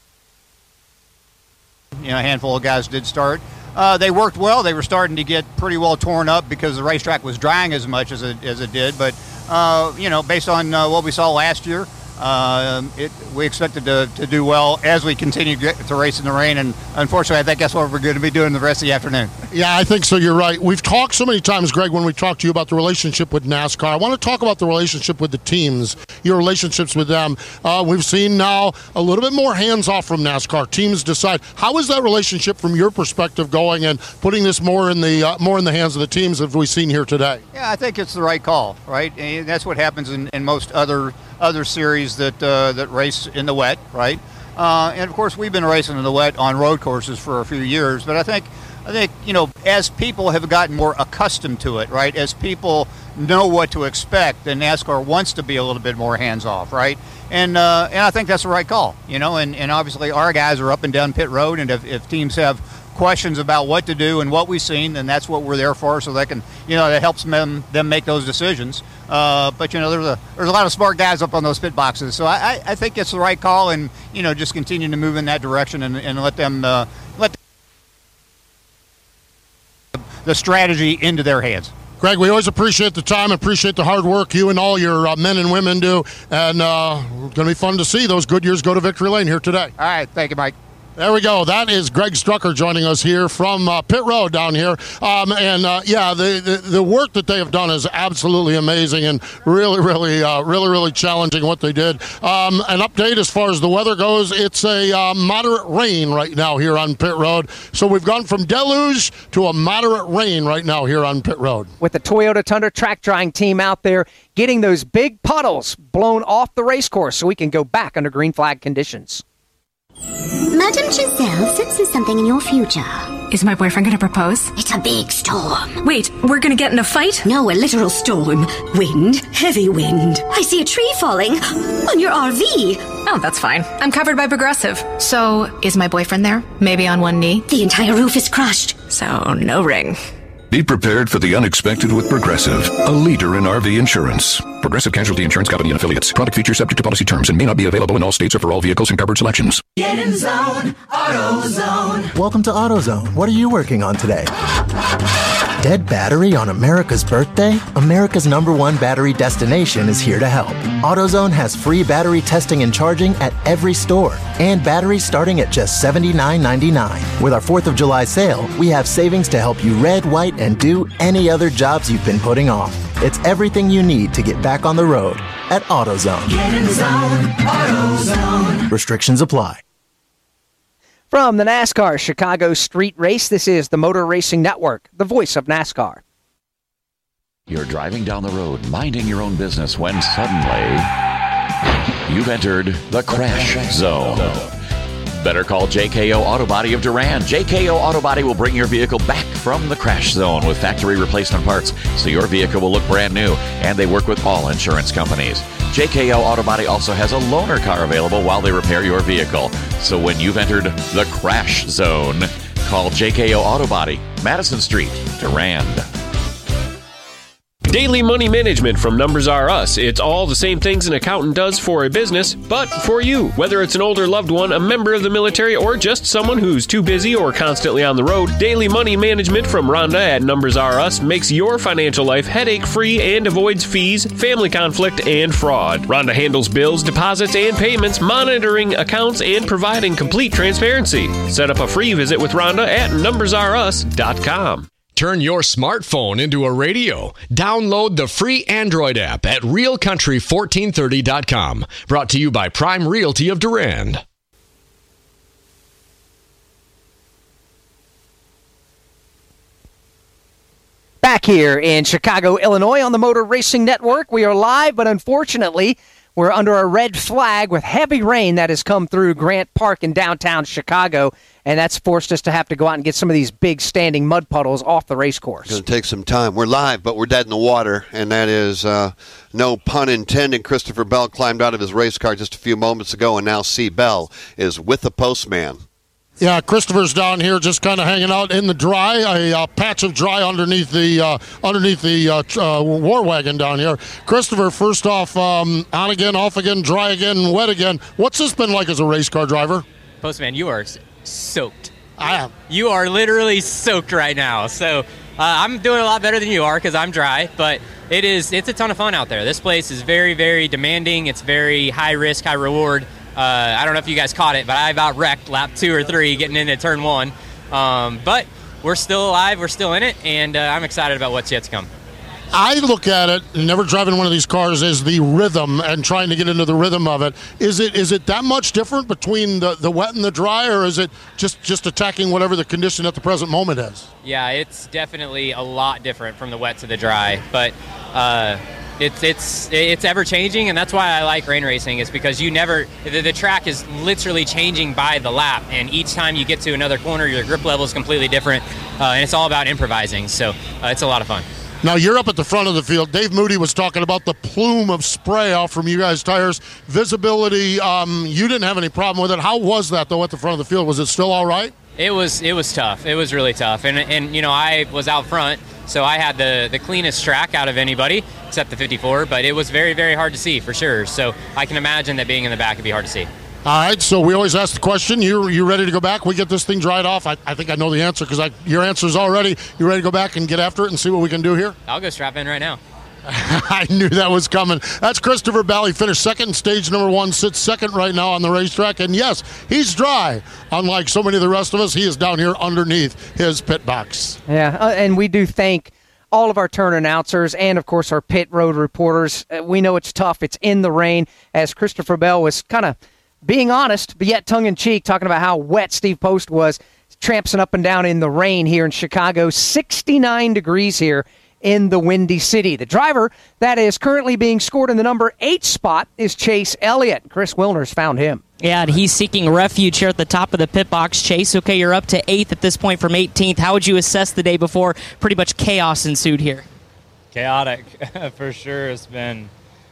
a handful of guys did start. They worked well. They were starting to get pretty well torn up because the racetrack was drying as much as it did. But based on what we saw last year, we expected to do well as we continue to race in the rain, and unfortunately I think that's what we're going to be doing the rest of the afternoon. Yeah, I think so. You're right. We've talked so many times, Greg, when we talked to you about the relationship with NASCAR. I want to talk about the relationship with the teams, your relationships with them. We've seen now a little bit more hands-off from NASCAR. Teams decide. How is that relationship from your perspective going, and putting this more in the hands of the teams as we've seen here today? Yeah, I think it's the right call, right? And that's what happens in most other series that race in the wet, right? And of course, we've been racing in the wet on road courses for a few years. But I think as people have gotten more accustomed to it, right? As people know what to expect, then NASCAR wants to be a little bit more hands off, right? And I think that's the right call, and obviously our guys are up and down pit road, and if teams have questions about what to do and what we've seen, then that's what we're there for, so they can, that helps them make those decisions. But there's a lot of smart guys up on those pit boxes, so I think it's the right call, and just continue to move in that direction and let them let the strategy into their hands. Greg, we always appreciate the time, appreciate the hard work you and all your men and women do, and it's going to be fun to see those Goodyears go to victory lane here today. All right, thank you, Mike. There we go. That is Greg Strucker joining us here from Pit Road down here. The work that they have done is absolutely amazing and really challenging what they did. An update as far as the weather goes, it's a moderate rain right now here on Pit Road. So we've gone from deluge to a moderate rain right now here on Pit Road. With the Toyota Tundra track drying team out there getting those big puddles blown off the race course so we can go back under green flag conditions. Madame Giselle senses something in your future. Is my boyfriend going to propose? It's a big storm. Wait, we're going to get in a fight? No, a literal storm. Wind, heavy wind. I see a tree falling on your RV. Oh, that's fine. I'm covered by Progressive. So, is my boyfriend there? Maybe on one knee? The entire roof is crushed. So, no ring. Be prepared for the unexpected with Progressive, a leader in RV insurance. Progressive Casualty Insurance Company and Affiliates. Product features subject to policy terms and may not be available in all states or for all vehicles and covered selections. Get in zone, AutoZone. Welcome to AutoZone. What are you working on today? Dead battery on America's birthday? America's #1 battery destination is here to help. AutoZone has free battery testing and charging at every store, and batteries starting at just $79.99. With our 4th of July sale, we have savings to help you red, white, and do any other jobs you've been putting off. It's everything you need to get back on the road at AutoZone. Get in the zone, AutoZone. Restrictions apply. From the NASCAR Chicago Street Race, this is the Motor Racing Network, the voice of NASCAR. You're driving down the road, minding your own business, when suddenly you've entered the crash zone. Better call JKO Auto Body of Durand. JKO Auto Body will bring your vehicle back from the crash zone with factory replacement parts, so your vehicle will look brand new, and they work with all insurance companies. JKO Auto Body also has a loaner car available while they repair your vehicle. So when you've entered the crash zone, call JKO Auto Body, Madison Street, Durand. Daily money management from Numbers R Us. It's all the same things an accountant does for a business, but for you. Whether it's an older loved one, a member of the military, or just someone who's too busy or constantly on the road, daily money management from Rhonda at Numbers R Us makes your financial life headache-free and avoids fees, family conflict, and fraud. Rhonda handles bills, deposits, and payments, monitoring accounts, and providing complete transparency. Set up a free visit with Rhonda at numbersrus.com. Turn your smartphone into a radio. Download the free Android app at realcountry1430.com. Brought to you by Prime Realty of Durand. Back here in Chicago, Illinois on the Motor Racing Network. We are live, but unfortunately, we're under a red flag with heavy rain that has come through Grant Park in downtown Chicago, and that's forced us to have to go out and get some of these big standing mud puddles off the race course. It's going to take some time. We're live, but we're dead in the water, and that is no pun intended. Christopher Bell climbed out of his race car just a few moments ago, and now C. Bell is with the postman. Yeah, Christopher's down here just kind of hanging out in the dry, a patch of dry underneath the war wagon down here. Christopher, first off, on again, off again, dry again, wet again. What's this been like as a race car driver? Postman, you are soaked. I am. You are literally soaked right now. So I'm doing a lot better than you are because I'm dry, but it's a ton of fun out there. This place is very, very demanding. It's very high risk, high reward. I don't know if you guys caught it, but I about wrecked lap 2 or 3 getting into turn 1. But we're still alive, we're still in it, and I'm excited about what's yet to come. I look at it, never driving one of these cars, as the rhythm and trying to get into the rhythm of it. Is it that much different between the wet and the dry, or is it just attacking whatever the condition at the present moment is? Yeah, it's definitely a lot different from the wet to the dry, but it's ever changing, and that's why I like rain racing, is because the track is literally changing by the lap, and each time you get to another corner, your grip level is completely different, and it's all about improvising, so it's a lot of fun. Now, you're up at the front of the field. Dave Moody was talking about the plume of spray off from you guys' tires. Visibility, you didn't have any problem with it. How was that, though, at the front of the field? Was it still all right? It was tough. It was really tough. And you know, I was out front, so I had the cleanest track out of anybody, except the 54, but it was very, very hard to see, for sure. So I can imagine that being in the back would be hard to see. All right, so we always ask the question, you ready to go back? We get this thing dried off. I think I know the answer because your answer is already, you ready to go back and get after it and see what we can do here? I'll go strap in right now. I knew that was coming. That's Christopher Bell. He finished second, stage number 1, sits second right now on the racetrack. And yes, he's dry. Unlike so many of the rest of us, he is down here underneath his pit box. Yeah, and we do thank all of our turn announcers and, of course, our pit road reporters. We know it's tough. It's in the rain, as Christopher Bell was kind of being honest, but yet tongue-in-cheek, talking about how wet Steve Post was, tramping up and down in the rain here in Chicago. 69 degrees here in the Windy City. The driver that is currently being scored in the number 8 spot is Chase Elliott. Chris Wilner's found him. Yeah, and he's seeking refuge here at the top of the pit box. Chase, okay, you're up to 8th at this point from 18th. How would you assess the day before? Pretty much chaos ensued here. Chaotic, for sure. It's been,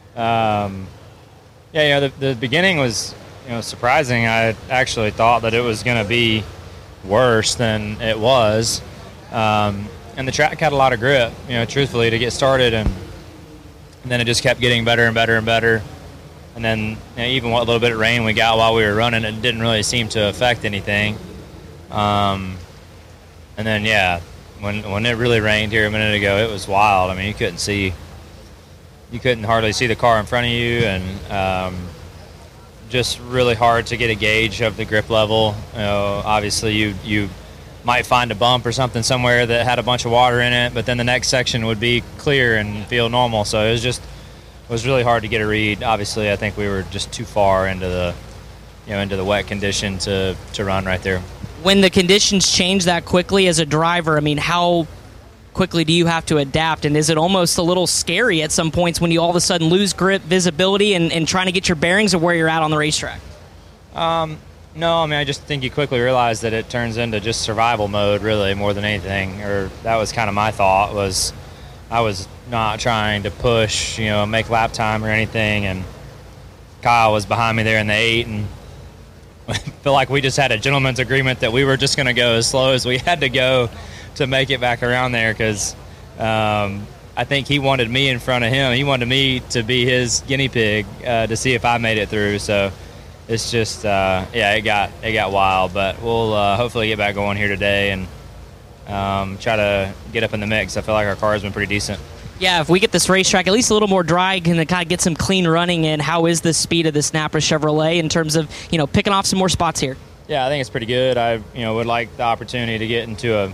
the beginning was, surprising. I actually thought that it was going to be worse than it was. And the track had a lot of grip, truthfully, to get started. And then it just kept getting better and better and better. And then even what little bit of rain we got while we were running, it didn't really seem to affect anything. And then, when it really rained here a minute ago, it was wild. I mean, you couldn't hardly see the car in front of you, and just really hard to get a gauge of the grip level. Obviously you might find a bump or something somewhere that had a bunch of water in it, but then the next section would be clear and feel normal. So it was really hard to get a read. Obviously, I think we were just too far into the wet condition to run right there. When the conditions change that quickly as a driver, I mean, how quickly do you have to adapt, and is it almost a little scary at some points when you all of a sudden lose grip, visibility, and trying to get your bearings of where you're at on the racetrack? No, I mean, I just think you quickly realize that it turns into just survival mode, really, more than anything. Or that was kind of my thought. Was I was not trying to push, make lap time or anything, and Kyle was behind me there in the 8, and I feel like we just had a gentleman's agreement that we were just going to go as slow as we had to go to make it back around there, because I think he wanted me in front of him. He wanted me to be his guinea pig to see if I made it through. So it's just, it got wild. But we'll hopefully get back going here today and try to get up in the mix. I feel like our car has been pretty decent. Yeah, if we get this racetrack at least a little more dry, can kind of get some clean running in, how is the speed of this Napa Chevrolet in terms of, picking off some more spots here? Yeah, I think it's pretty good. I, would like the opportunity to get into a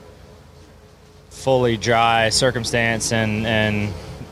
fully dry circumstance and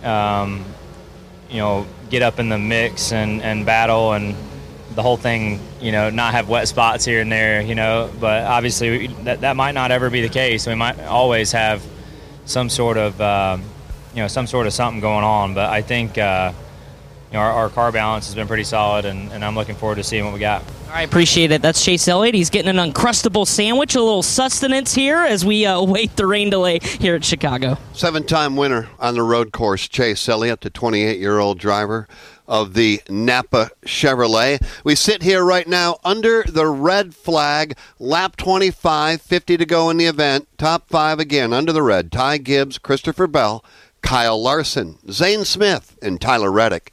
get up in the mix and battle and the whole thing, not have wet spots here and there, but obviously that might not ever be the case. We might always have some sort of something going on, but I think our car balance has been pretty solid, and I'm looking forward to seeing what we got. All right, appreciate it. That's Chase Elliott. He's getting an Uncrustable sandwich, a little sustenance here as we await the rain delay here at Chicago. 7-time winner on the road course, Chase Elliott, the 28-year-old driver of the Napa Chevrolet. We sit here right now under the red flag, lap 25, 50 to go in the event. Top 5 again under the red. Ty Gibbs, Christopher Bell, Kyle Larson, Zane Smith, and Tyler Reddick.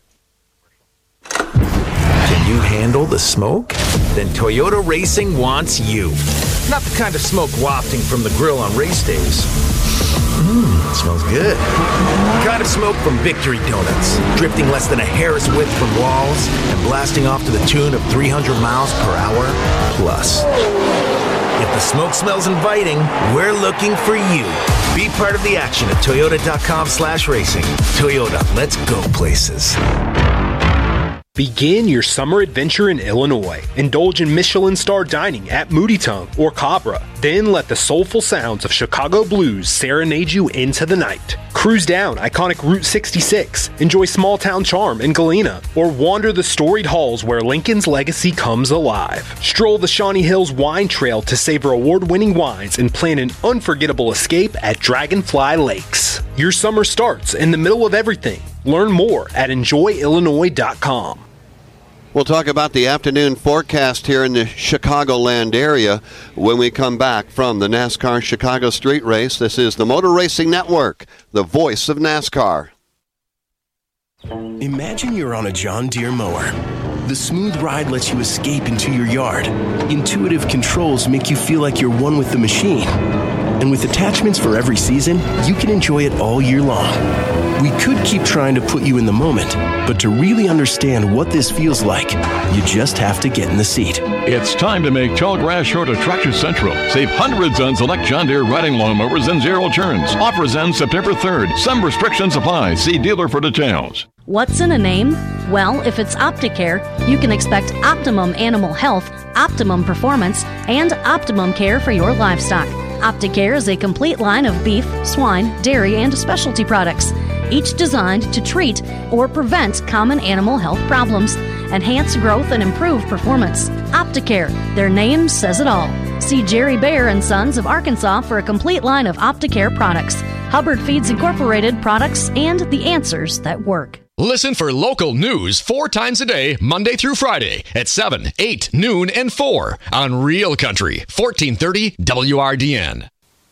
Can you handle the smoke? Then Toyota Racing wants you. Not the kind of smoke wafting from the grill on race days. Smells good. The kind of smoke from Victory Donuts, drifting less than a hair's width from walls and blasting off to the tune of 300 miles per hour plus. If the smoke smells inviting, we're looking for you. Be part of the action at Toyota.com/racing. Toyota, let's go places. Begin your summer adventure in Illinois. Indulge in Michelin star dining at Moody Tongue or Cabra. Then let the soulful sounds of Chicago blues serenade you into the night. Cruise down iconic Route 66, enjoy small town charm in Galena, or wander the storied halls where Lincoln's legacy comes alive. Stroll the Shawnee Hills Wine Trail to savor award-winning wines and plan an unforgettable escape at Dragonfly Lakes. Your summer starts in the middle of everything. Learn more at enjoyillinois.com. We'll talk about the afternoon forecast here in the Chicagoland area when we come back from the NASCAR Chicago Street Race. This is the Motor Racing Network, the voice of NASCAR. Imagine you're on a John Deere mower. The smooth ride lets you escape into your yard. Intuitive controls make you feel like you're one with the machine. And with attachments for every season, you can enjoy it all year long. We could keep trying to put you in the moment, but to really understand what this feels like, you just have to get in the seat. It's time to make tall grass short of Tractor Central. Save hundreds on select John Deere riding lawnmowers and zero turns. Offers end September 3rd. Some restrictions apply. See dealer for details. What's in a name? Well, if it's Opticare, you can expect optimum animal health, optimum performance, and optimum care for your livestock. Opticare is a complete line of beef, swine, dairy, and specialty products, each designed to treat or prevent common animal health problems, enhance growth, and improve performance. Opticare, their name says it all. See Jerry Baer and Sons of Arkansas for a complete line of Opticare products, Hubbard Feeds Incorporated products, and the answers that work. Listen for local news 4 times a day, Monday through Friday at 7, 8, noon, and 4 on Real Country, 1430 WRDN.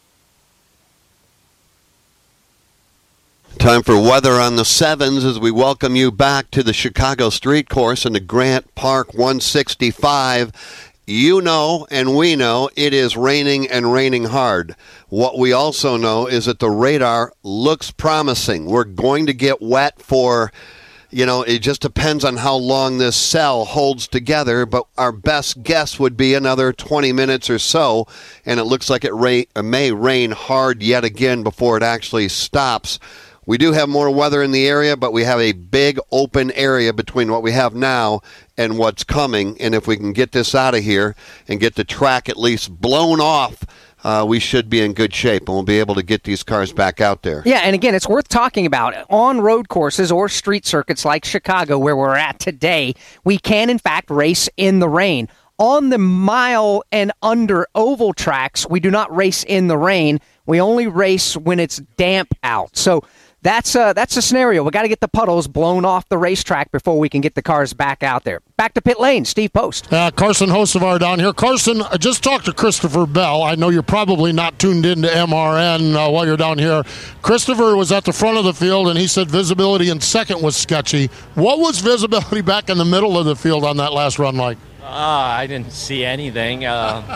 Time for weather on the 7s as we welcome you back to the Chicago Street Course in the Grant Park 165. you know and we know it is raining and raining hard. What we also know is that the radar looks promising. We're going to get wet for, it just depends on how long this cell holds together, but our best guess would be another 20 minutes or so, and it looks like it may rain hard yet again before it actually stops. We do have more weather in the area, but we have a big open area between what we have now and what's coming. And if we can get this out of here and get the track at least blown off, we should be in good shape, and we'll be able to get these cars back out there. Yeah, and again, it's worth talking about. On road courses or street circuits like Chicago, where we're at today, we can, in fact, race in the rain. On the mile and under oval tracks, we do not race in the rain. We only race when it's damp out. So that's a scenario. We got to get the puddles blown off the racetrack before we can get the cars back out there. Back to pit lane, Steve Post. Carson Hocevar down here. Carson, I just talked to Christopher Bell. I know you're probably not tuned into MRN while you're down here. Christopher was at the front of the field, and he said visibility in second was sketchy. What was visibility back in the middle of the field on that last run like? I didn't see anything. I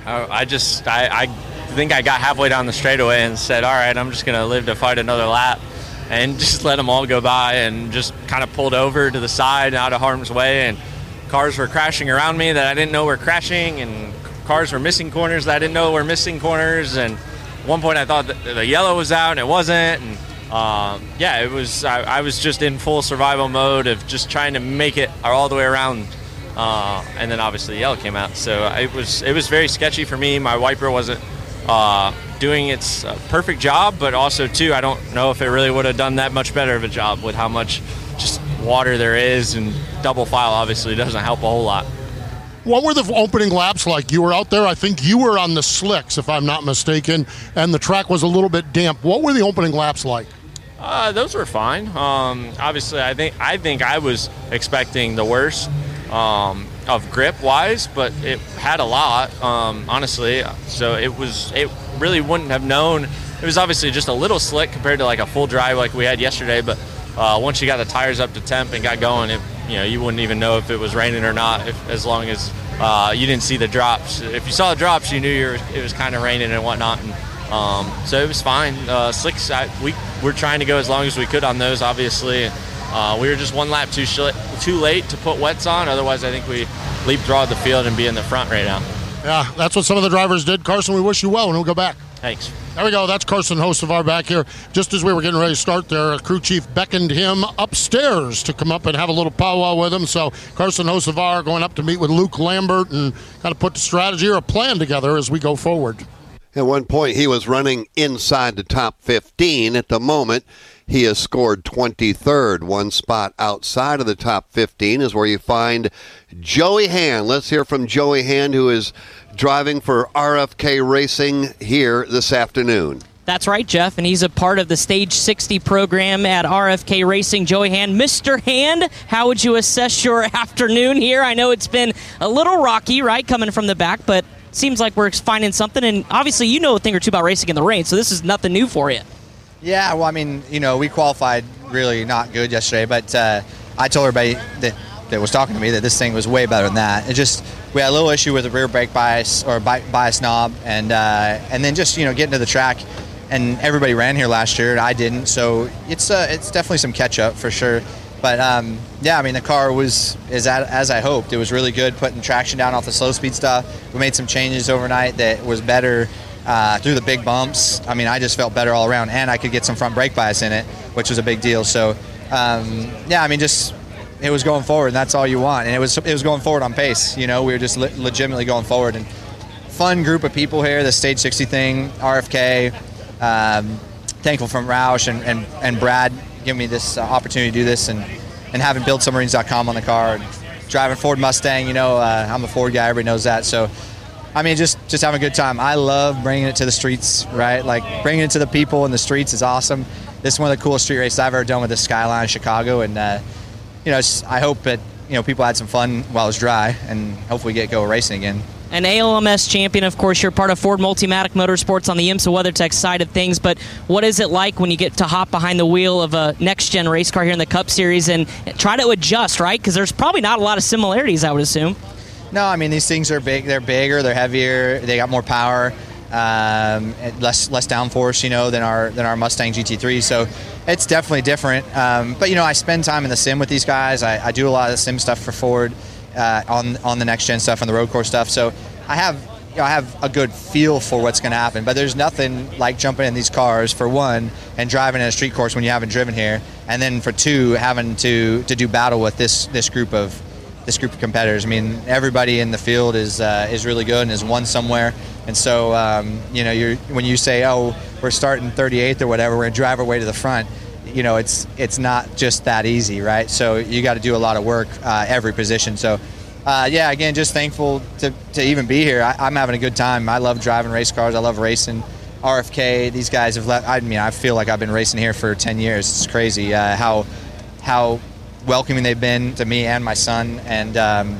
think I got halfway down the straightaway and said, all right, I'm just going to live to fight another lap, and just let them all go by, and just kind of pulled over to the side out of harm's way, and cars were crashing around me that I didn't know were crashing, and cars were missing corners that I didn't know were missing corners, and at one point I thought that the yellow was out and it wasn't, and it was. I was just in full survival mode of just trying to make it all the way around. And then obviously the yellow came out, so it was very sketchy for me. My wiper wasn't doing its perfect job, but also too, I don't know if it really would have done that much better of a job with how much just water there is, and double file obviously doesn't help a whole lot. What were the opening laps like? You were out there, I think you were on the slicks, if I'm not mistaken, and the track was a little bit damp. What were the opening laps like? Those were fine. Obviously, I think I was expecting the worst of grip wise, but it had a lot, honestly. So it really wouldn't have known. It was obviously just a little slick compared to like a full dry like we had yesterday. But once you got the tires up to temp and got going, you wouldn't even know if it was raining or not, as long as you didn't see the drops. If you saw the drops, you knew it was kind of raining and whatnot. And so it was fine. Slicks, we were trying to go as long as we could on those, obviously. We were just one lap too late to put wets on. Otherwise, I think we leapfrogged the field and be in the front right now. Yeah, that's what some of the drivers did. Carson, we wish you well, and we'll go back. Thanks. There we go. That's Carson Hocevar back here. Just as we were getting ready to start there, a crew chief beckoned him upstairs to come up and have a little powwow with him. So Carson Hocevar going up to meet with Luke Lambert and kind of put the strategy or a plan together as we go forward. At one point, he was running inside the top 15. At the moment, he has scored 23rd. One spot outside of the top 15 is where you find Joey Hand. Let's hear from Joey Hand, who is driving for RFK Racing here this afternoon. That's right, Jeff, and he's a part of the Stage 60 program at RFK Racing. Joey Hand. Mr. Hand, how would you assess your afternoon here? I know it's been a little rocky, right, coming from the back, but seems like we're finding something, and obviously you know a thing or two about racing in the rain, so this is nothing new for you. Yeah, well, I mean, we qualified really not good yesterday, but I told everybody that was talking to me that this thing was way better than that. It just, we had a little issue with the rear brake bias or bias knob, and then just getting to the track, and everybody ran here last year, and I didn't, so it's definitely some catch up for sure. But yeah, I mean, the car is as I hoped. It was really good, putting traction down off the slow speed stuff. We made some changes overnight that was better through the big bumps. I mean, I just felt better all around, and I could get some front brake bias in it, which was a big deal. So yeah, I mean, just it was going forward, and that's all you want. And it was going forward on pace. We were just legitimately going forward. And fun group of people here. The Stage 60 thing, RFK. Thankful from Roush and Brad giving me this opportunity to do this, and having BuildSubmarines.com on the car, and driving Ford Mustang. I'm a Ford guy, everybody knows that. So I mean, just having a good time. I love bringing it to the streets, right? Like, bringing it to the people in the streets is awesome. This is one of the coolest street races I've ever done with the Skyline Chicago, and I hope that people had some fun while it was dry, and hopefully go racing again. An ALMS champion, of course. You're part of Ford Multimatic Motorsports on the IMSA WeatherTech side of things, but what is it like when you get to hop behind the wheel of a next-gen race car here in the Cup Series and try to adjust, right? Because there's probably not a lot of similarities, I would assume. No, I mean, these things are big. They're bigger. They're heavier. They got more power, less downforce, than our Mustang GT3. So it's definitely different. But I spend time in the sim with these guys. I do a lot of the sim stuff for Ford on the next gen stuff and the road course stuff. So I have a good feel for what's going to happen. But there's nothing like jumping in these cars, for one, and driving in a street course when you haven't driven here, and then for two, having to do battle with this group of competitors. I mean, everybody in the field is really good and has won somewhere. And so, when you say, "Oh, we're starting 38th or whatever, we're going to drive our way to the front," it's not just that easy, right? So you got to do a lot of work every position. So, again, just thankful to even be here. I'm having a good time. I love driving race cars. I love racing. RFK, these guys have left. I feel like I've been racing here for 10 years. It's crazy how welcoming they've been to me and my son. And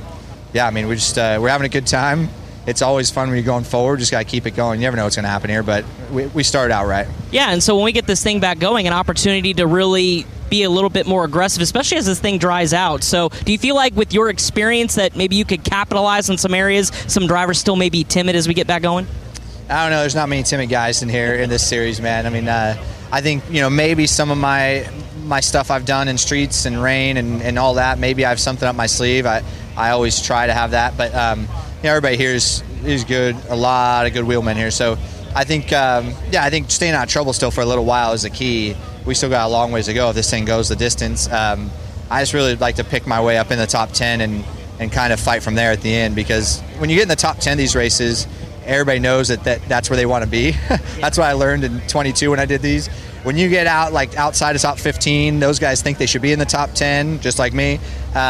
we're having a good time. It's always fun when you're going forward. Just got to keep it going. You never know what's going to happen here, but we started out right. Yeah, and so when we get this thing back going, an opportunity to really be a little bit more aggressive, especially as this thing dries out. So do you feel like with your experience that maybe you could capitalize on some areas, some drivers still may be timid as we get back going? I don't know. There's not many timid guys in here in this series, man. I mean, I think, maybe some of my stuff I've done in streets and rain and all that, maybe I have something up my sleeve. I always try to have that, but everybody here is good. A lot of good wheelmen here. So I think, I think staying out of trouble still for a little while is the key. We still got a long ways to go if this thing goes the distance. I just really like to pick my way up in the top 10 and kind of fight from there at the end, because when you get in the top 10 of these races, everybody knows that's where they want to be. That's what I learned in 22 when I did these. When you get out, like outside of top 15, those guys think they should be in the top 10, just like me.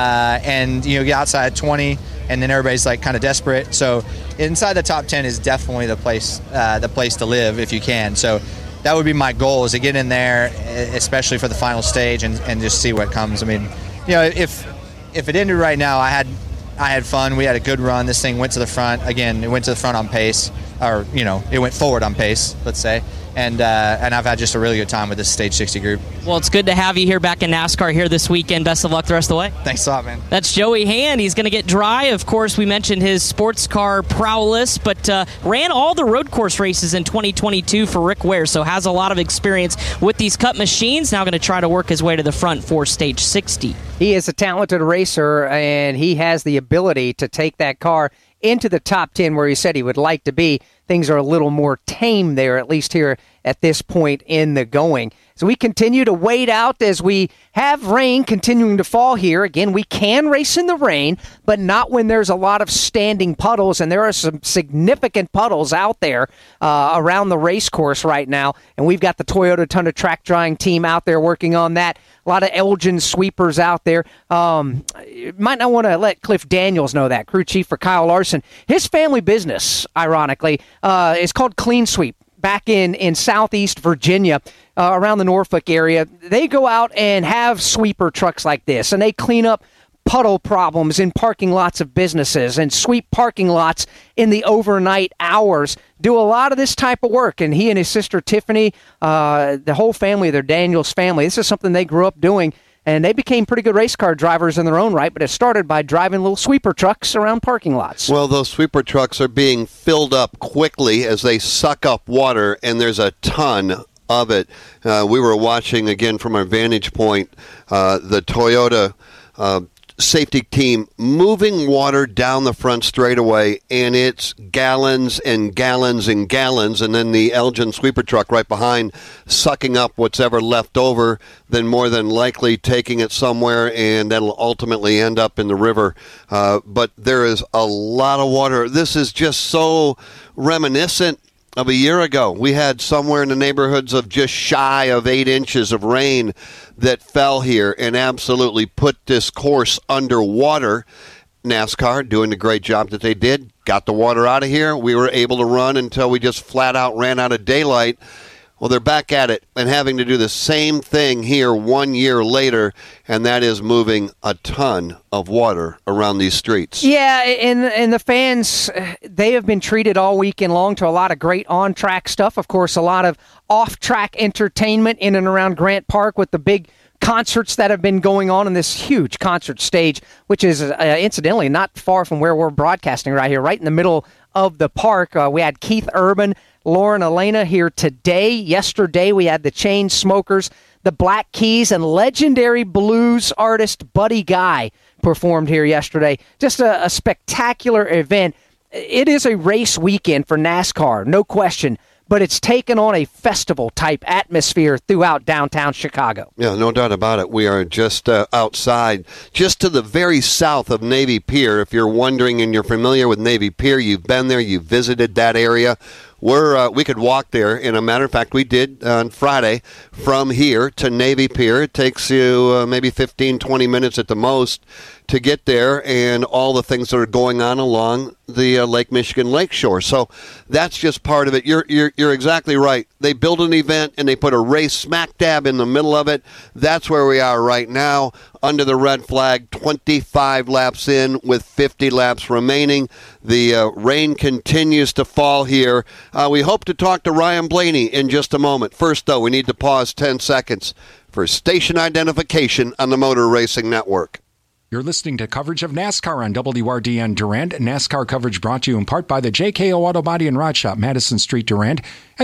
And get outside 20, and then everybody's like kind of desperate. So inside the top 10 is definitely the place to live if you can. So that would be my goal, is to get in there, especially for the final stage, and just see what comes. I mean, if it ended right now, I had fun. We had a good run. This thing went to the front. Again, it went to the front on pace, or it went forward on pace, let's say. And I've had just a really good time with this Stage 60 group. Well, it's good to have you here back in NASCAR here this weekend. Best of luck the rest of the way. Thanks a lot, man. That's Joey Hand. He's going to get dry. Of course, we mentioned his sports car prowess, but ran all the road course races in 2022 for Rick Ware, so has a lot of experience with these Cup machines. Now going to try to work his way to the front for Stage 60. He is a talented racer, and he has the ability to take that car into the top 10 where he said he would like to be. Things are a little more tame there, at least here at this point in the going. So we continue to wait out as we have rain continuing to fall here. Again, we can race in the rain, but not when there's a lot of standing puddles, and there are some significant puddles out there around the race course right now, and we've got the Toyota Tundra track drying team out there working on that. A lot of Elgin sweepers out there. You might not want to let Cliff Daniels know that, crew chief for Kyle Larson. His family business, ironically, is called Clean Sweep. Back in southeast Virginia, around the Norfolk area, they go out and have sweeper trucks like this, and they clean up puddle problems in parking lots of businesses and sweep parking lots in the overnight hours. Do a lot of this type of work, and he and his sister Tiffany, the whole family, their Daniels family, this is something they grew up doing. And they became pretty good race car drivers in their own right, but it started by driving little sweeper trucks around parking lots. Well, those sweeper trucks are being filled up quickly as they suck up water, and there's a ton of it. We were watching, again, from our vantage point, the Toyota safety team moving water down the front straightaway, and it's gallons and gallons and gallons, and then the Elgin sweeper truck right behind sucking up what's ever left over, then more than likely taking it somewhere, and that'll ultimately end up in the river. But there is a lot of water. This is just so reminiscent of a year ago. We had somewhere in the neighborhoods of just shy of 8 inches of rain that fell here and absolutely put this course underwater. NASCAR doing the great job that they did, got the water out of here. We were able to run until we just flat out ran out of daylight. Well, they're back at it and having to do the same thing here 1 year later, and that is moving a ton of water around these streets. Yeah, and the fans, they have been treated all weekend long to a lot of great on-track stuff. Of course, a lot of off-track entertainment in and around Grant Park with the big concerts that have been going on in this huge concert stage, which is incidentally not far from where we're broadcasting right here, right in the middle of the park. We had Keith Urban, Lauren Elena here today. Yesterday we had the Chainsmokers, the Black Keys, and legendary blues artist Buddy Guy performed here yesterday. Just a spectacular event. It is a race weekend for NASCAR, no question, but it's taken on a festival-type atmosphere throughout downtown Chicago. Yeah, no doubt about it. We are just outside, just to the very south of Navy Pier. If you're wondering and you're familiar with Navy Pier, you've been there, you've visited that area. We could walk there. And a matter of fact, we did on Friday from here to Navy Pier. It takes you maybe 15, 20 minutes at the most to get there, and all the things that are going on along the Lake Michigan Lakeshore. So that's just part of it. You're exactly right. They build an event and they put a race smack dab in the middle of it. That's where we are right now under the red flag, 25 laps in with 50 laps remaining. The rain continues to fall here. We hope to talk to Ryan Blaney in just a moment. First, though, we need to pause 10 seconds for station identification on the Motor Racing Network. You're listening to coverage of NASCAR on WRDN Durand. NASCAR coverage brought to you in part by the JKO Auto Body and Rod Shop, Madison Street, Durand.